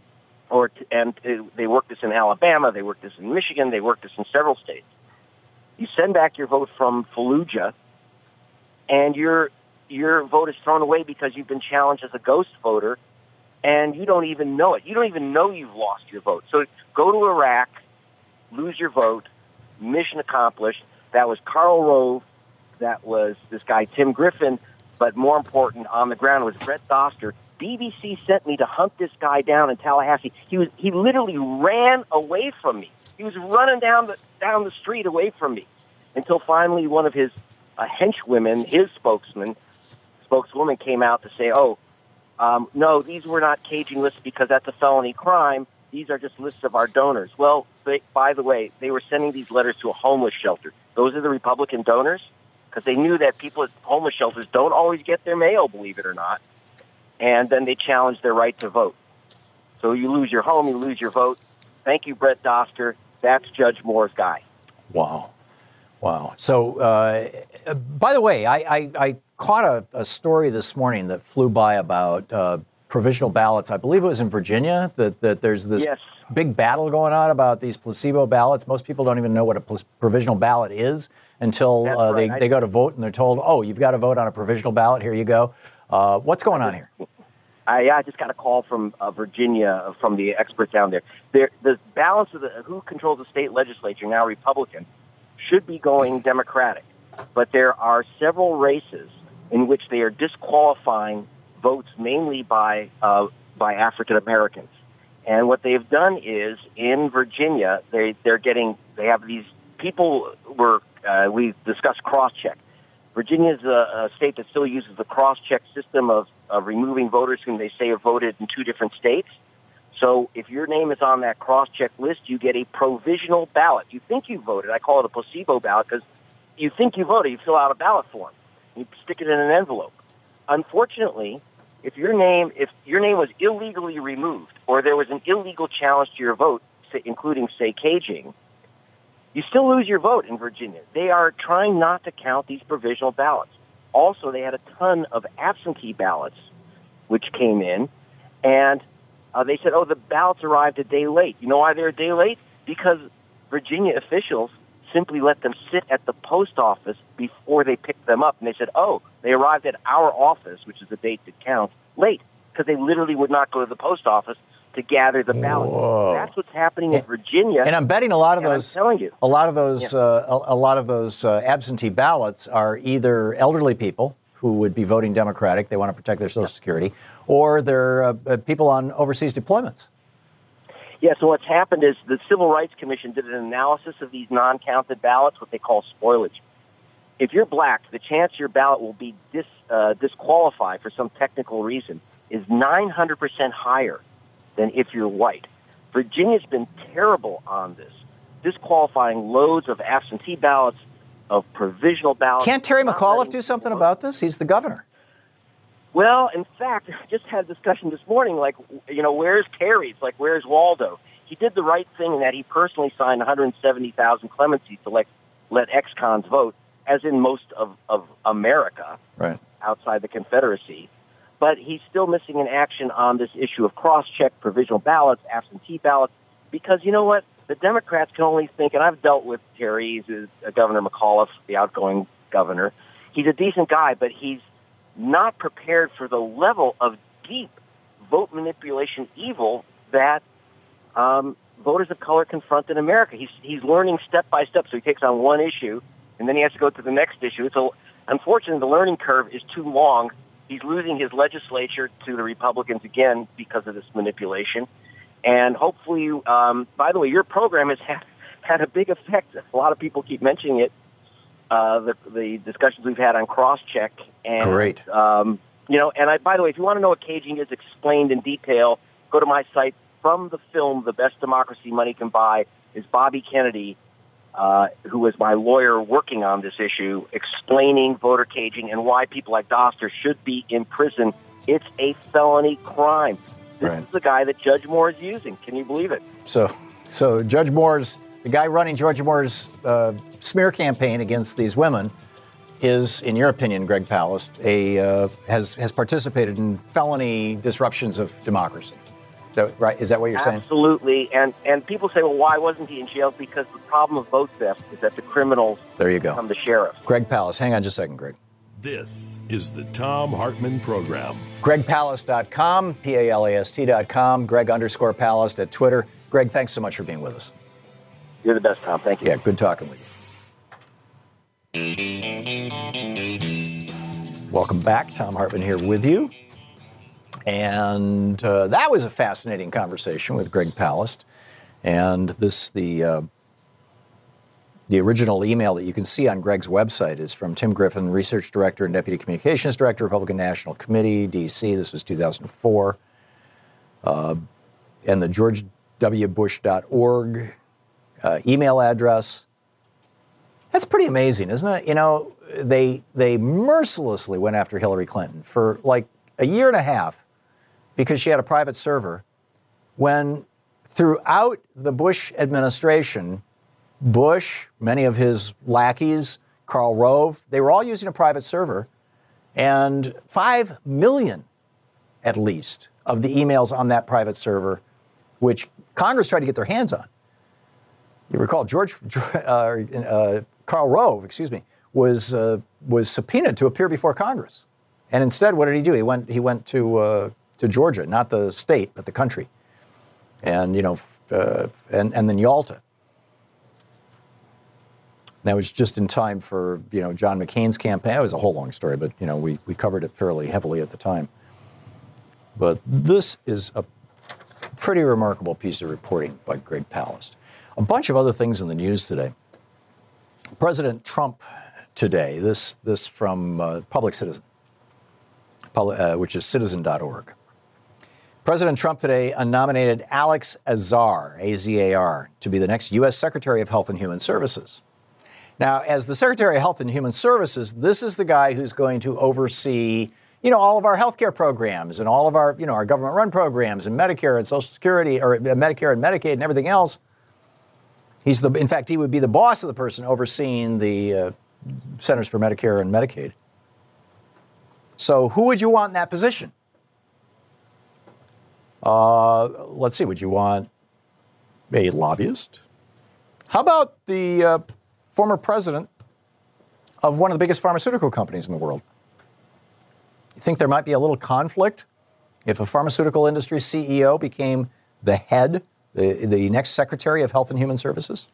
or to, and they worked this in Alabama, they worked this in Michigan, they worked this in several states. You send back your vote from Fallujah, and your your vote is thrown away because you've been challenged as a ghost voter, and you don't even know it. You don't even know you've lost your vote. So go to Iraq, lose your vote, mission accomplished. That was Karl Rove. That was this guy, Tim Griffin. But more important, on the ground was Brett Doster. B B C sent me to hunt this guy down in Tallahassee. He was he literally ran away from me. He was running down the down the street away from me until finally one of his uh, henchwomen, his spokesman, spokeswoman came out to say, oh, um, no, these were not caging lists because that's a felony crime. These are just lists of our donors. Well, they, by the way, they were sending these letters to a homeless shelter. Those are the Republican donors? because they knew that people at homeless shelters don't always get their mail, believe it or not. And then they challenged their right to vote. So you lose your home, you lose your vote. Thank you, Brett Doster. That's Judge Moore's guy. Wow. Wow. So, uh, by the way, I, I, I caught a, a story this morning that flew by about uh, provisional ballots. I believe it was in Virginia, that, that there's this yes. big battle going on about these placebo ballots. Most people don't even know what a pl- provisional ballot is until uh, right. they, they go to vote and they're told, oh, you've got to vote on a provisional ballot. Here you go. Uh, what's going on here? I, yeah, I just got a call from uh, Virginia, from the experts down there. there. The balance of the, who controls the state legislature, now Republican, should be going Democratic. But there are several races in which they are disqualifying votes mainly by uh, by African Americans. And what they've done is, in Virginia, they, they're getting, they have these people were, uh, we discussed cross-check. Virginia is a, a state that still uses the cross-check system of, of removing voters whom they say have voted in two different states. So if your name is on that cross-check list, you get a provisional ballot. You think you voted. I call it a placebo ballot because you think you voted. You fill out a ballot form. You stick it in an envelope. Unfortunately, if your name if your name was illegally removed or there was an illegal challenge to your vote, say, including, say, caging, you still lose your vote in Virginia. They are trying not to count these provisional ballots. Also, they had a ton of absentee ballots which came in, and uh, they said, oh, the ballots arrived a day late. You know why they're a day late? Because Virginia officials simply let them sit at the post office before they picked them up. And they said, oh, they arrived at our office, which is the date that counts, late, because they literally would not go to the post office to gather the ballots. Whoa. That's what's happening in Virginia. And I'm betting a lot of and those, I'm telling you. a lot of those, Yeah. uh, a, a lot of those uh, absentee ballots are either elderly people who would be voting Democratic, they want to protect their Social Yeah. Security, or they're uh, uh, people on overseas deployments. Yeah, so what's happened is the Civil Rights Commission did an analysis of these non-counted ballots, what they call spoilage. If you're black, the chance your ballot will be dis, uh, disqualified for some technical reason is nine hundred percent higher than if you're white. Virginia's been terrible on this, disqualifying loads of absentee ballots, of provisional ballots. Can't Terry not McAuliffe letting do something people about this? He's the governor. Well, in fact, I just had a discussion this morning, like, you know, where's Terry? It's like, where's Waldo? He did the right thing in that he personally signed one hundred seventy thousand clemencies to let, let ex-cons vote, as in most of, of America, Right. outside the Confederacy. But he's still missing in action on this issue of cross-check provisional ballots, absentee ballots, because you know what? The Democrats can only think, and I've dealt with Terry, he's uh, Governor McAuliffe, the outgoing governor. He's a decent guy, but he's not prepared for the level of deep vote manipulation evil that um, voters of color confront in America. He's he's learning step by step. So he takes on one issue, and then he has to go to the next issue. So unfortunately, the learning curve is too long. He's losing his legislature to the Republicans again because of this manipulation. And hopefully, um, by the way, your program has had, had a big effect. A lot of people keep mentioning it. Uh, the, the discussions we've had on cross-check. And, Great. Um, you know, and I, by the way, if you want to know what caging is explained in detail, go to my site. From the film, The Best Democracy Money Can Buy, is Bobby Kennedy, uh, who was my lawyer working on this issue, explaining voter caging and why people like Doster should be in prison. It's a felony crime. This Right. is the guy that Judge Moore is using. Can you believe it? So, so Judge Moore's, the guy running George Moore's uh, smear campaign against these women is, in your opinion, Greg Palast, a uh, has has participated in felony disruptions of democracy. Is that right? Is that what you're saying? Absolutely. And and people say, well, why wasn't he in jail? Because the problem of vote theft is that the criminals There you go. become the sheriffs. Greg Palast. Hang on just a second, Greg. This is the Tom Hartman Program. Greg Palast dot com, P A L A S T dot com, Greg underscore Palast at Twitter. Greg, thanks so much for being with us. You're the best, Tom. Thank you. Yeah, good talking with you. Welcome back. Tom Hartman here with you. And uh, that was a fascinating conversation with Greg Palast. And this, the uh, the original email that you can see on Greg's website is from Tim Griffin, Research Director and Deputy Communications Director, Republican National Committee, D C. This was two thousand four. Uh, and the george w bush dot org uh, email address. That's pretty amazing, isn't it? You know, they they mercilessly went after Hillary Clinton for like a year and a half because she had a private server, when throughout the Bush administration, Bush, many of his lackeys, Karl Rove, they were all using a private server, and five million at least of the emails on that private server, which Congress tried to get their hands on. You recall George, uh, uh, Karl Rove, excuse me, was uh, was subpoenaed to appear before Congress, and instead, what did he do? He went he went to uh, to Georgia, not the state, but the country, and you know, uh, and and then Yalta. That was just in time for you know John McCain's campaign. It was a whole long story, but you know we we covered it fairly heavily at the time. But this is a pretty remarkable piece of reporting by Greg Palast. A bunch of other things in the news today. President Trump today, this this from uh, Public Citizen, public, uh, which is citizen dot org. President Trump today nominated Alex Azar, A Z A R, to be the next U S Secretary of Health and Human Services. Now, as the Secretary of Health and Human Services, this is the guy who's going to oversee, you know, all of our healthcare programs and all of our, you know, our government-run programs and Medicare and Social Security, or Medicare and Medicaid and everything else. He's the, in fact, he would be the boss of the person overseeing the uh, Centers for Medicare and Medicaid. So who would you want in that position? Uh, let's see, would you want a lobbyist? How about the uh, former president of one of the biggest pharmaceutical companies in the world? You think there might be a little conflict if a pharmaceutical industry C E O became the head, the, the next Secretary of Health and Human Services?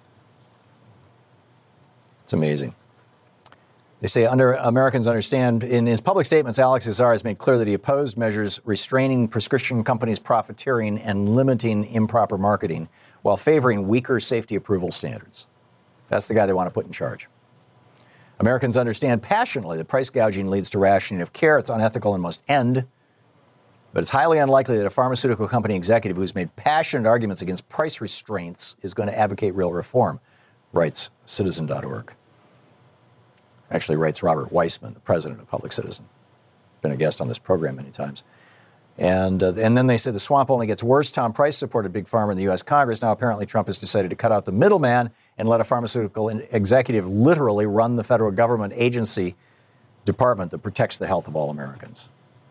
It's amazing. They say under Americans understand, in his public statements, Alex Azar has made clear that he opposed measures restraining prescription companies' profiteering and limiting improper marketing while favoring weaker safety approval standards. That's the guy they want to put in charge. Americans understand passionately that price gouging leads to rationing of care. It's unethical and must end. But it's highly unlikely that a pharmaceutical company executive who's made passionate arguments against price restraints is going to advocate real reform, writes citizen dot org. Actually writes Robert Weissman, the president of Public Citizen. Been a guest on this program many times. And uh, and then they say the swamp only gets worse. Tom Price supported Big Pharma in the U S Congress. Now apparently Trump has decided to cut out the middleman and let a pharmaceutical executive literally run the federal government agency department that protects the health of all Americans.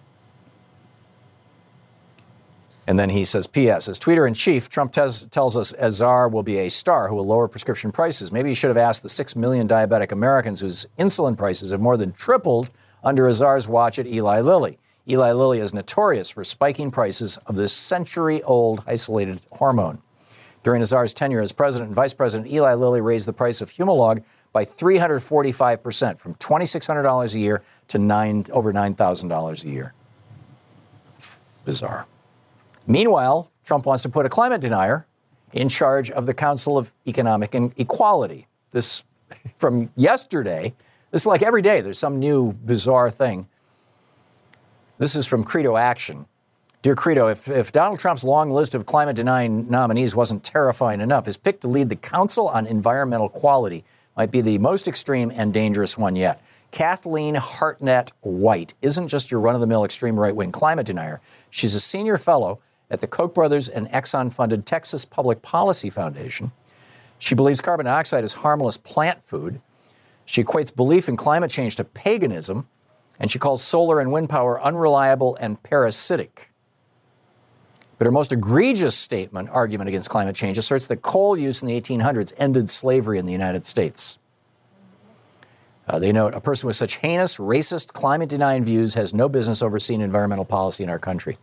And then he says, P S, as tweeter-in-chief, Trump tes- tells us Azar will be a star who will lower prescription prices. Maybe he should have asked the six million diabetic Americans whose insulin prices have more than tripled under Azar's watch at Eli Lilly. Eli Lilly is notorious for spiking prices of this century-old isolated hormone. During Azar's tenure as president and vice president, Eli Lilly raised the price of Humalog by three hundred forty-five percent, from two thousand six hundred dollars a year to nine, over nine thousand dollars a year. Bizarre. Meanwhile, Trump wants to put a climate denier in charge of the Council of Economic Equality. This, from yesterday, this is like every day there's some new bizarre thing. This is from Credo Action. Dear Credo, if, if Donald Trump's long list of climate-denying nominees wasn't terrifying enough, his pick to lead the Council on Environmental Quality might be the most extreme and dangerous one yet. Kathleen Hartnett White isn't just your run-of-the-mill extreme right-wing climate denier. She's a senior fellow at the Koch brothers and Exxon-funded Texas Public Policy Foundation. She believes carbon dioxide is harmless plant food. She equates belief in climate change to paganism, and she calls solar and wind power unreliable and parasitic. But her most egregious statement, argument against climate change, asserts that coal use in the eighteen hundreds ended slavery in the United States. Uh, they note, a person with such heinous, racist, climate-denying views has no business overseeing environmental policy in our country.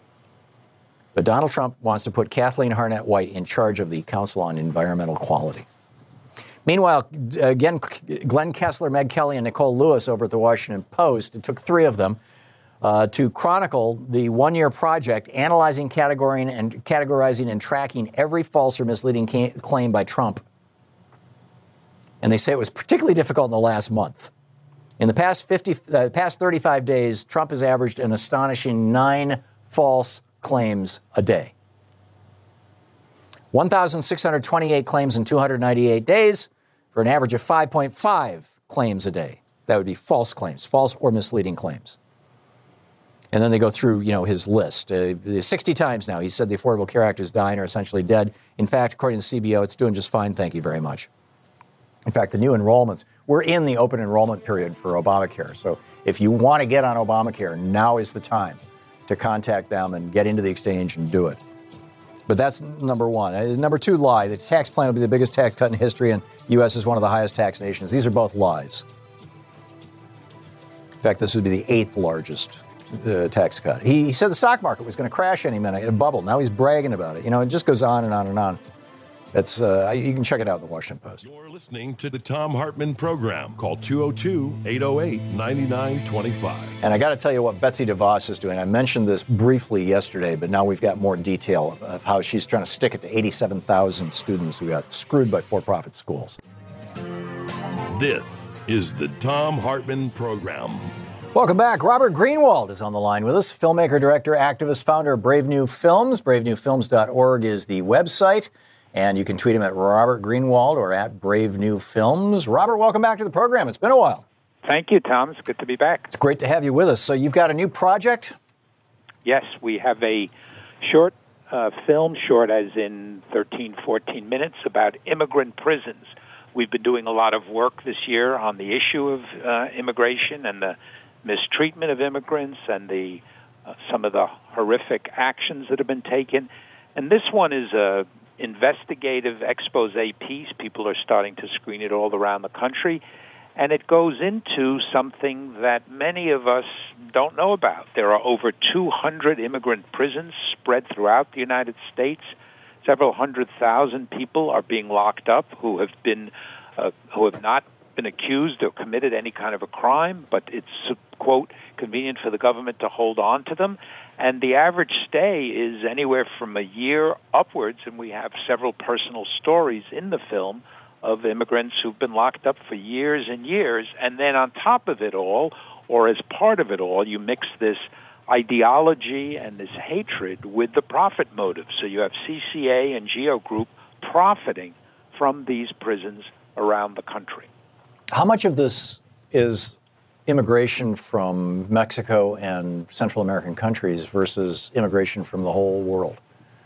But Donald Trump wants to put Kathleen Hartnett White in charge of the Council on Environmental Quality. Meanwhile, again, Glenn Kessler, Meg Kelly, and Nicole Lewis over at the Washington Post, it took three of them, uh, to chronicle the one-year project analyzing, categorizing, and categorizing and tracking every false or misleading ca- claim by Trump. And they say it was particularly difficult in the last month. In the past fifty, uh, past thirty-five days, Trump has averaged an astonishing nine false claims a day. one thousand six hundred twenty-eight claims in two hundred ninety-eight days for an average of five point five claims a day. That would be false claims, false or misleading claims. And then they go through, you know, his list. Uh, sixty times now, he said the Affordable Care Act is dying or essentially dead. In fact, according to C B O, it's doing just fine, thank you very much. In fact, the new enrollments, we're in the open enrollment period for Obamacare. So if you want to get on Obamacare, now is the time to contact them and get into the exchange and do it. But that's number one. Uh, number two lie. The tax plan will be the biggest tax cut in history, and U S is one of the highest tax nations. These are both lies. In fact, this would be the eighth largest uh, tax cut. He, he said the stock market was going to crash any minute, a bubble. Now he's bragging about it. You know, it just goes on and on and on. It's, uh, you can check it out in the Washington Post. You're listening to the Thom Hartmann Program. Call two oh two, eight oh eight, nine nine two five. And I got to tell you what Betsy DeVos is doing. I mentioned this briefly yesterday, but now we've got more detail of, of how she's trying to stick it to eighty-seven thousand students who got screwed by for-profit schools. This is the Thom Hartmann Program. Welcome back. Robert Greenwald is on the line with us, filmmaker, director, activist, founder of Brave New Films. brave new films dot org is the website. And you can tweet him at Robert Greenwald or at Brave New Films. Robert, welcome back to the program. It's been a while. Thank you, Tom. It's good to be back. It's great to have you with us. So you've got a new project? Yes, we have a short uh, film, short as in thirteen, fourteen minutes, about immigrant prisons. We've been doing a lot of work this year on the issue of uh, immigration and the mistreatment of immigrants and the uh, some of the horrific actions that have been taken. And this one is a investigative expose piece. People are starting to screen it all around the country, and it goes into something that many of us don't know about. There are over two hundred immigrant prisons spread throughout the United States. Several hundred thousand people are being locked up who have been uh, who have not been accused or committed any kind of a crime, but it's, quote, convenient for the government to hold on to them. And the average stay is anywhere from a year upwards, and we have several personal stories in the film of immigrants who've been locked up for years and years. And then on top of it all, or as part of it all, you mix this ideology and this hatred with the profit motive. So you have C C A and Geo Group profiting from these prisons around the country. How much of this is immigration from Mexico and Central American countries versus immigration from the whole world?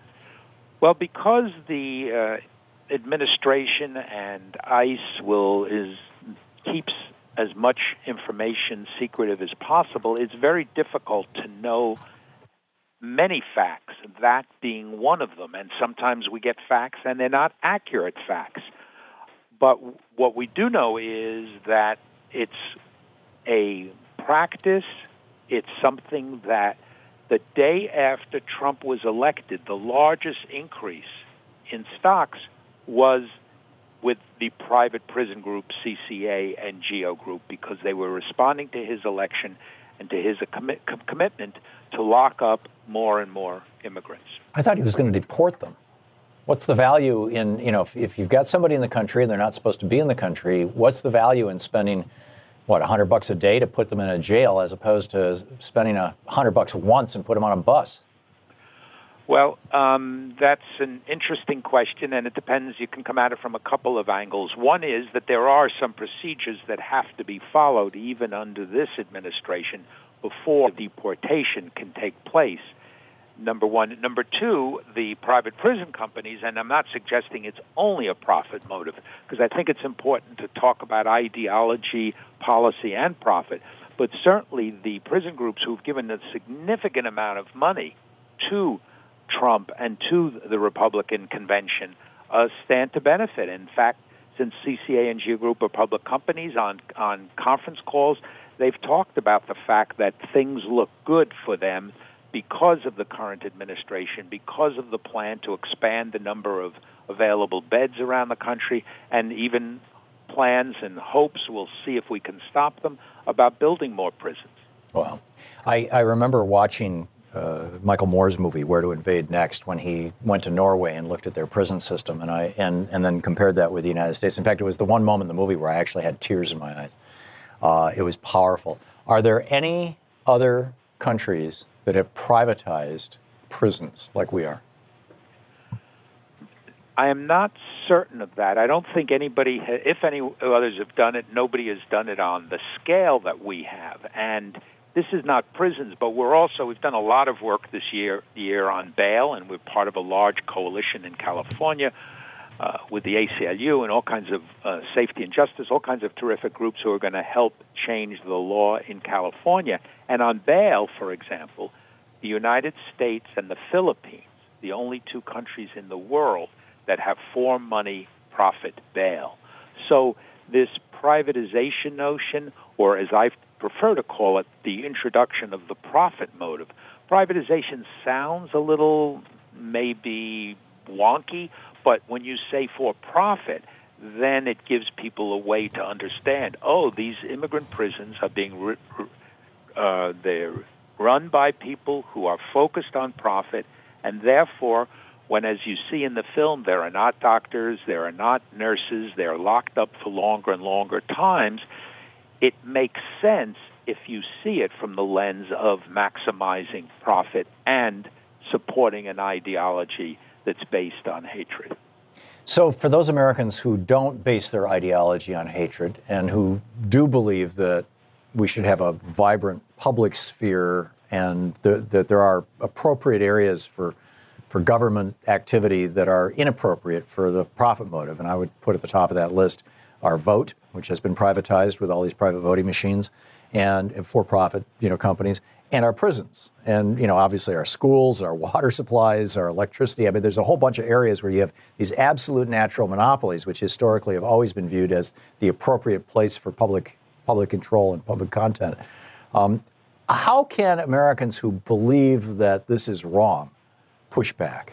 Well, because the uh, administration and ICE will is keeps as much information secretive as possible, it's very difficult to know many facts, that being one of them. And sometimes we get facts and they're not accurate facts. But what we do know is that it's a practice, it's something that the day after Trump was elected, the largest increase in stocks was with the private prison group C C A and Geo Group, because they were responding to his election and to his commi- com- commitment to lock up more and more immigrants. I thought he was going to deport them. What's the value in, you know, if, if you've got somebody in the country and they're not supposed to be in the country, what's the value in spending, what, one hundred bucks a day to put them in a jail as opposed to spending a one hundred bucks once and put them on a bus? Well, um, that's an interesting question, and it depends. You can come at it from a couple of angles. One is that there are some procedures that have to be followed even under this administration before deportation can take place. Number one. Number two, the private prison companies, and I'm not suggesting it's only a profit motive, because I think it's important to talk about ideology, policy, and profit, but certainly the prison groups who've given a significant amount of money to Trump and to the Republican convention uh, stand to benefit. In fact, since C C A and Geo Group are public companies, on, on conference calls, they've talked about the fact that things look good for them because of the current administration, because of the plan to expand the number of available beds around the country, and even plans and hopes, we'll see if we can stop them, about building more prisons. Wow. I, I remember watching uh, Michael Moore's movie, Where to Invade Next, when he went to Norway and looked at their prison system, and, I, and, and then compared that with the United States. In fact, it was the one moment in the movie where I actually had tears in my eyes. Uh, it was powerful. Are there any other countries that have privatized prisons like we are? I am not certain of that. I don't think anybody, ha- if any others have done it, nobody has done it on the scale that we have. And this is not prisons, but we're also, we've done a lot of work this year, year on bail, and we're part of a large coalition in California uh, with the A C L U and all kinds of uh, safety and justice, all kinds of terrific groups who are going to help change the law in California. And on bail, for example, the United States and the Philippines, the only two countries in the world that have for money profit bail. So this privatization notion, or as I prefer to call it, the introduction of the profit motive, privatization sounds a little maybe wonky, but when you say for profit, then it gives people a way to understand, oh, these immigrant prisons are being re- uh, they're run by people who are focused on profit, and therefore, when, as you see in the film, there are not doctors, there are not nurses, they're locked up for longer and longer times, it makes sense if you see it from the lens of maximizing profit and supporting an ideology that's based on hatred. So for those Americans who don't base their ideology on hatred and who do believe that we should have a vibrant public sphere and th- that there are appropriate areas for for government activity that are inappropriate for the profit motive, and I would put at the top of that list our vote, which has been privatized with all these private voting machines and for-profit, you know, companies, and our prisons, and, you know, obviously our schools, our water supplies, our electricity. I mean, there's a whole bunch of areas where you have these absolute natural monopolies, which historically have always been viewed as the appropriate place for public public control and public content. Um, how can Americans who believe that this is wrong push back?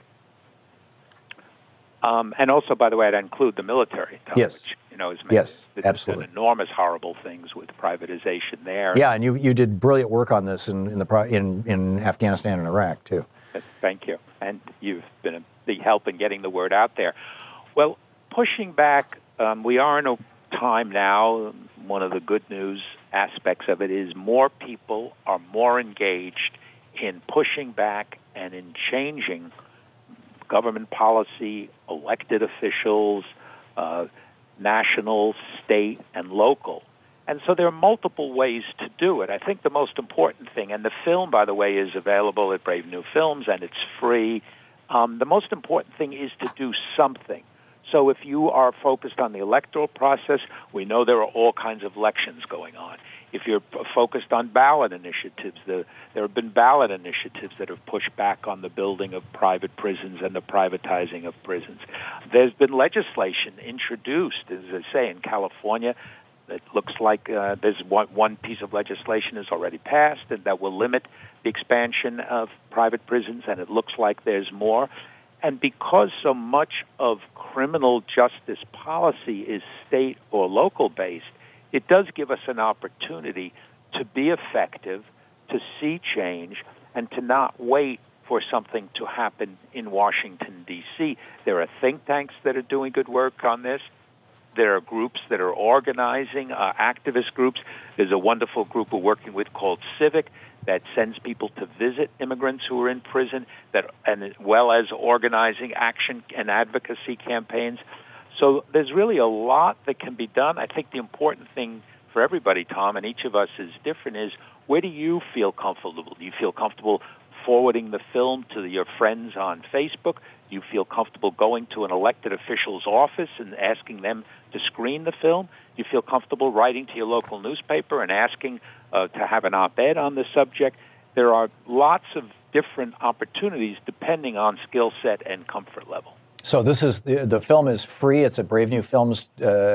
Um, and also, by the way, I'd include the military, Tom, yes. which, you know, has made yes, it's absolutely. done enormous horrible things with privatization there. Yeah, and you you did brilliant work on this in in the in in Afghanistan and Iraq too. Thank you, and you've been a big help in getting the word out there. Well, pushing back, um, we are in a time now. One of the good news aspects of it is more people are more engaged in pushing back and in changing government policy, elected officials, uh, national, state, and local. And so there are multiple ways to do it. I think the most important thing, and the film, by the way, is available at Brave New Films, and it's free. Um, the most important thing is to do something. So if you are focused on the electoral process, we know there are all kinds of elections going on. If you're focused on ballot initiatives, the, there have been ballot initiatives that have pushed back on the building of private prisons and the privatizing of prisons. There's been legislation introduced, as I say, in California. It looks like uh, there's one, one piece of legislation is already passed and that will limit the expansion of private prisons, and it looks like there's more. And because so much of criminal justice policy is state or local based, it does give us an opportunity to be effective, to see change, and to not wait for something to happen in Washington, D C There are think tanks that are doing good work on this. There are groups that are organizing, uh, activist groups. There's a wonderful group we're working with called Civic that sends people to visit immigrants who are in prison, that, and as well as organizing action and advocacy campaigns. So there's really a lot that can be done. I think the important thing for everybody, Tom, and each of us is different, is where do you feel comfortable? Do you feel comfortable forwarding the film to your friends on Facebook? Do you feel comfortable going to an elected official's office and asking them to screen the film? Do you feel comfortable writing to your local newspaper and asking uh, to have an op-ed on the subject? There are lots of different opportunities depending on skill set and comfort level. So this is the, the film is free. It's at brave new films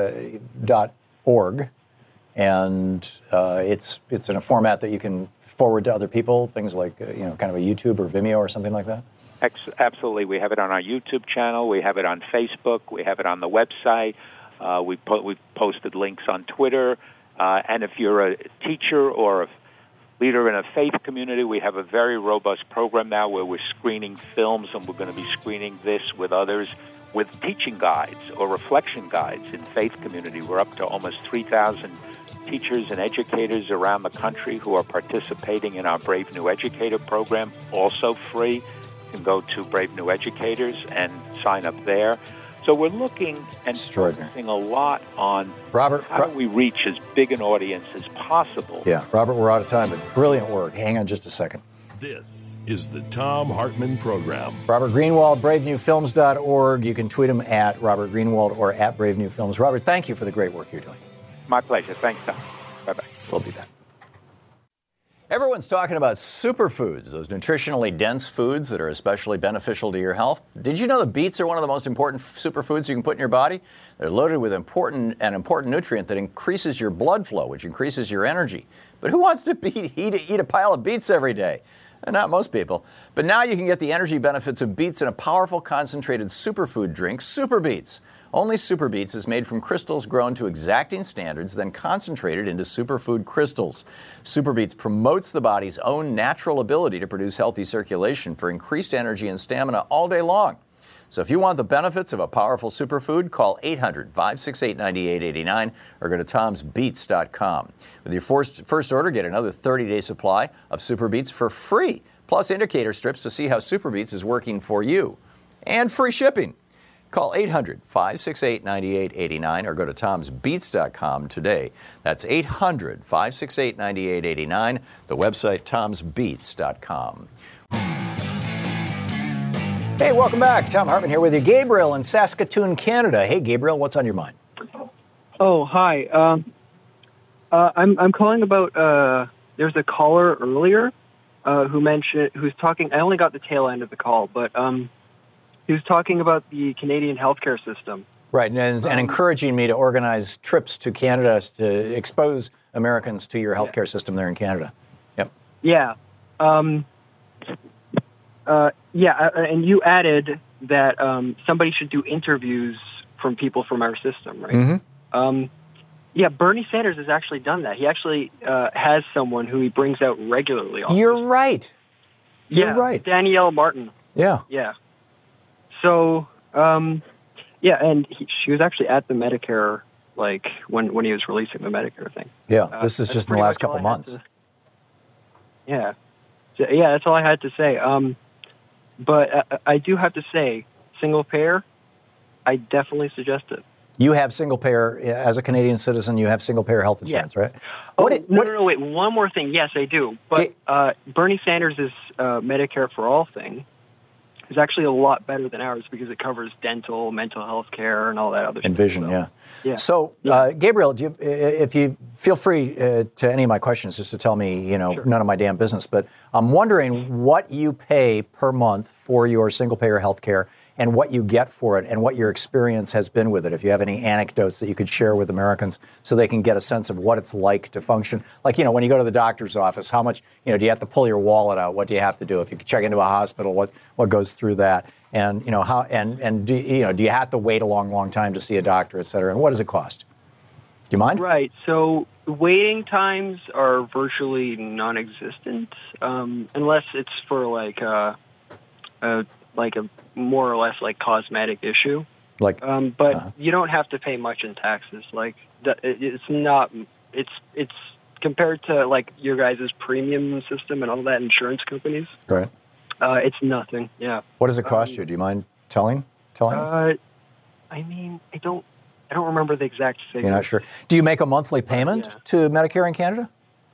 dot org, and uh, it's it's in a format that you can forward to other people. Things like uh, you know, kind of a YouTube or Vimeo or something like that. Absolutely, we have it on our YouTube channel. We have it on Facebook. We have it on the website. Uh, we po- we've posted links on Twitter. Uh, and if you're a teacher or a leader in a faith community, we have a very robust program now where we're screening films, and we're going to be screening this with others with teaching guides or reflection guides in faith community. We're up to almost three thousand teachers and educators around the country who are participating in our Brave New Educator program, also free. You can go to Brave New Educators and sign up there. So we're looking and Extraordinary. focusing a lot on Robert, how do we reach as big an audience as possible. Yeah, Robert, we're out of time, but brilliant work. Hang on just a second. This is the Thom Hartmann Program. Robert Greenwald, brave new films dot org. You can tweet him at Robert Greenwald or at Brave New Films. Robert, thank you for the great work you're doing. My pleasure. Thanks, Tom. Bye-bye. We'll be back. Everyone's talking about superfoods, those nutritionally dense foods that are especially beneficial to your health. Did you know that beets are one of the most important superfoods you can put in your body? They're loaded with important an important nutrient that increases your blood flow, which increases your energy. But who wants to eat, eat, eat a pile of beets every day? Not most people. But now you can get the energy benefits of beets in a powerful concentrated superfood drink, Super Beets. Only Super Beets is made from crystals grown to exacting standards, then concentrated into superfood crystals. Super Beets promotes the body's own natural ability to produce healthy circulation for increased energy and stamina all day long. So if you want the benefits of a powerful superfood, call eight hundred, five six eight, nine eight eight nine or go to toms beets dot com. With your first, first order, get another thirty-day supply of Super Beets for free, plus indicator strips to see how Super Beets is working for you. And free shipping. Call eight hundred, five six eight, nine eight eight nine or go to toms beets dot com today. That's eight hundred, five six eight, nine eight eight nine, the website toms beets dot com. Hey, welcome back. Thom Hartmann here with you. Gabriel in Saskatoon, Canada. Hey, Gabriel, what's on your mind? Oh, hi. Um, uh, I'm I'm calling about. Uh, there's a caller earlier uh, who mentioned who's talking. I only got the tail end of the call, but um, he was talking about the Canadian healthcare system. Right, and, and um, encouraging me to organize trips to Canada to expose Americans to your healthcare yeah. system there in Canada. Yep. Yeah. Um, uh, yeah, and you added that um, somebody should do interviews from people from our system, right? Mm-hmm. Um, yeah, Bernie Sanders has actually done that. He actually uh, has someone who he brings out regularly. On You're right. You're yeah, right. Danielle Martin. Yeah. Yeah. So, um, yeah, and he, she was actually at the Medicare, like, when, when he was releasing the Medicare thing. Yeah, uh, this is just in the last couple months. To, yeah. So, yeah, that's all I had to say. Um, but uh, I do have to say, single payer, I definitely suggest it. You have single payer, as a Canadian citizen, you have single payer health insurance, yeah. right? Oh, what it, no, what, no, no, wait, one more thing. Yes, I do. But uh, Bernie Sanders' uh, Medicare for All thing is actually a lot better than ours because it covers dental, mental health care, and all that other and stuff. vision, so, yeah. yeah. So, yeah. Uh, Gabriel, do you, if you feel free uh, to any of my questions, just to tell me, you know, sure. none of my damn business, but I'm wondering what you pay per month for your single payer health care and what you get for it and what your experience has been with it. If you have any anecdotes that you could share with Americans so they can get a sense of what it's like to function. Like, you know, when you go to the doctor's office, how much, you know, do you have to pull your wallet out? What do you have to do? If you check into a hospital, what, what goes through that? And, you know, how, and, and do, you know, do you have to wait a long, long time to see a doctor, et cetera? And what does it cost? Do you mind? Right. So waiting times are virtually non-existent, um, unless it's for like a, a, like a more or less like cosmetic issue. Like, um, but uh-huh. you don't have to pay much in taxes. Like, it's not, it's, it's compared to like your guys' premium system and all that insurance companies. Right. Uh, it's nothing. Yeah. What does it cost um, you? Do you mind telling, telling us? Uh, I mean, I don't, I don't remember the exact figure. You're not sure. Do you make a monthly payment yeah. to Medicare in Canada?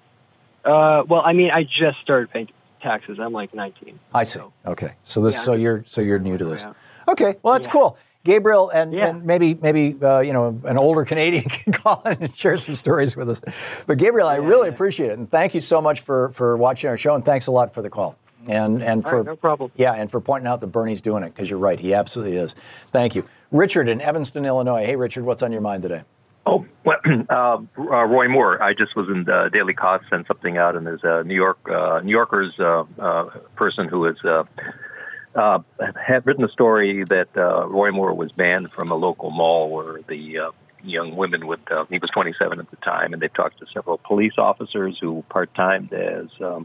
Uh, well, I mean, I just started paying taxes. I'm like nineteen. I see. So. Okay. So this, Yeah, so I'm you're, so you're new to this. Yeah. Okay. Well, that's Yeah. cool. Gabriel, and, Yeah. and maybe, maybe uh, you know, an older Canadian can call in and share some stories with us. But Gabriel, I Yeah, really yeah. appreciate it, and thank you so much for for watching our show, and thanks a lot for the call, and and All for right, no problem. yeah, and for pointing out that Bernie's doing it, because you're right, he absolutely is. Thank you, Richard in Evanston, Illinois. Hey, Richard, what's on your mind today? Oh, well, uh, uh, Roy Moore. I just was in the Daily Kos, sent something out, and there's a New York uh, New Yorker's uh, uh, person who is uh, uh, had written a story that uh, Roy Moore was banned from a local mall where the uh, young women would. Uh, he was twenty-seven at the time, and they talked to several police officers who part-timed as um,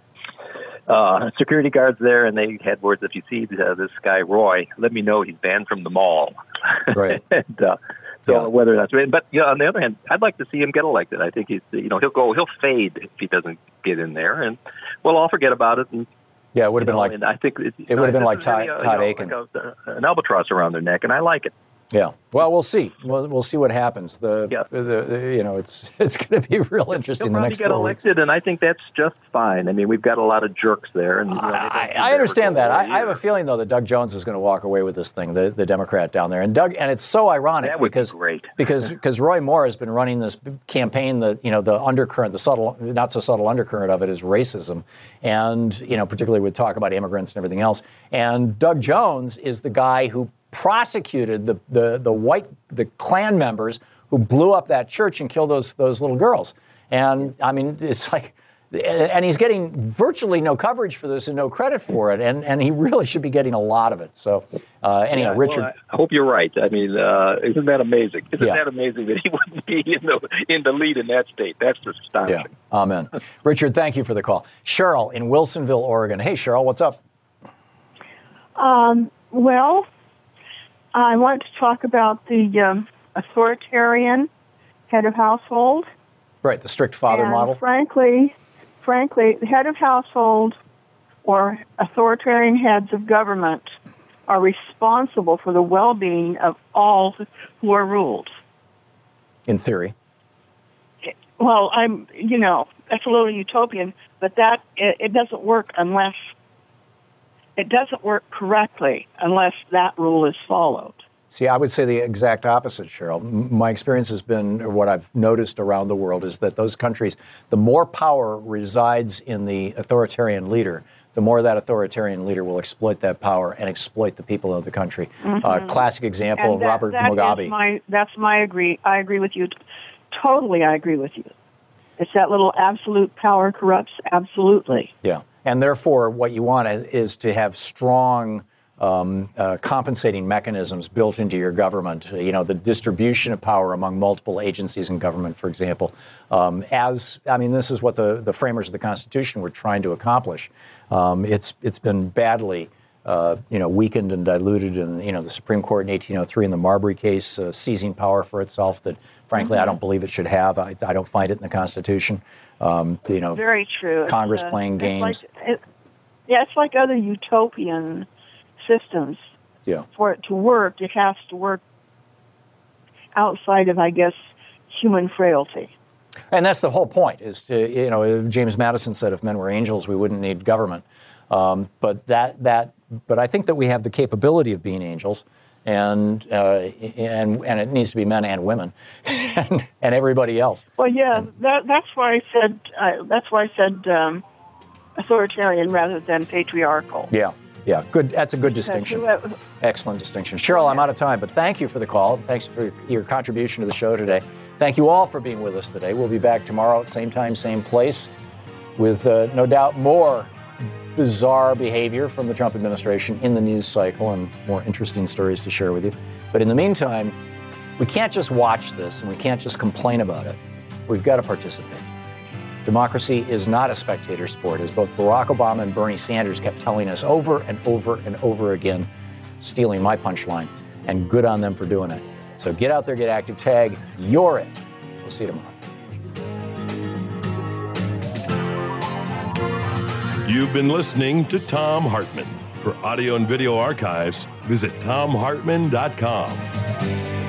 uh, security guards there, and they had words: "If you see uh, this guy Roy, let me know he's banned from the mall." Right. and, uh, So yeah. whether that's right, but you know, on the other hand, I'd like to see him get elected. I think he's, you know, he'll go, he'll fade if he doesn't get in there, and we'll all forget about it. And Yeah, it would have been know, like and I think it, it would have been like Todd, really, uh, Todd you know, Aiken, like a, an albatross around their neck, and I like it. Yeah. Well, we'll see. We'll, we'll see what happens. The, yeah. the, the you know, it's it's going to be real interesting. He'll the probably next get elected, and I think that's just fine. I mean, we've got a lot of jerks there. And you know, I, I understand that. I, I have a feeling, though, that Doug Jones is going to walk away with this thing, the, the Democrat down there. And Doug, and it's so ironic that would because be great. because because Roy Moore has been running this campaign. That you know, the undercurrent, the subtle, not so subtle undercurrent of it is racism, and you know, particularly with talk about immigrants and everything else. And Doug Jones is the guy who prosecuted the, the, the white, the Klan members who blew up that church and killed those those little girls. And I mean, it's like, and he's getting virtually no coverage for this and no credit for it. And and he really should be getting a lot of it. So uh, anyhow, yeah, Richard. Well, I hope you're right. I mean, uh, isn't that amazing? Isn't yeah. that amazing that he wouldn't be in the in the lead in that state? That's just astonishing. Yeah. Amen. Richard, thank you for the call. Cheryl in Wilsonville, Oregon. Hey, Cheryl, what's up? Um, well, I want to talk about the um, authoritarian head of household. Right, the strict father and model. Frankly, frankly, the head of household or authoritarian heads of government are responsible for the well-being of all who are ruled. In theory. Well, I'm, you know, that's a little utopian, but that it, it doesn't work unless it doesn't work correctly unless that rule is followed. See, I would say the exact opposite, Cheryl. M- My experience has been, or what I've noticed around the world, is that those countries, the more power resides in the authoritarian leader, the more that authoritarian leader will exploit that power and exploit the people of the country. Mm-hmm. Uh, classic example and of that, Robert that Mugabe. Is my, that's my agree. I agree with you. Totally, I agree with you. It's that little absolute power corrupts absolutely. Yeah. And therefore, what you want is, is to have strong um, uh, compensating mechanisms built into your government. You know, the distribution of power among multiple agencies in government, for example. Um, as I mean, this is what the, the framers of the Constitution were trying to accomplish. Um, it's it's been badly, uh, you know, weakened and diluted. And you know, the Supreme Court in eighteen oh three in the Marbury case, uh, seizing power for itself that, frankly, mm-hmm. I don't believe it should have. I, I don't find it in the Constitution. Um, you know, very true. Congress uh, playing games. Like, it, yeah, it's like other utopian systems. Yeah. For it to work, it has to work outside of, I guess, human frailty. And that's the whole point. Is to you know, James Madison said, "If men were angels, we wouldn't need government." Um, but that that, but I think that we have the capability of being angels. And uh, and and it needs to be men and women, and, and everybody else. Well, yeah, that, that's why I said uh, that's why I said um, authoritarian rather than patriarchal. Yeah, yeah, good. That's a good distinction. Excellent distinction, Cheryl. I'm out of time, but thank you for the call. Thanks for your contribution to the show today. Thank you all for being with us today. We'll be back tomorrow, same time, same place, with uh, no doubt more bizarre behavior from the Trump administration in the news cycle and more interesting stories to share with you. But in the meantime, we can't just watch this and we can't just complain about it. We've got to participate. Democracy is not a spectator sport, as both Barack Obama and Bernie Sanders kept telling us over and over and over again, stealing my punchline, and good on them for doing it. So get out there, get active, tag, you're it. We'll see you tomorrow. You've been listening to Thom Hartmann. For audio and video archives, visit thom hartmann dot com.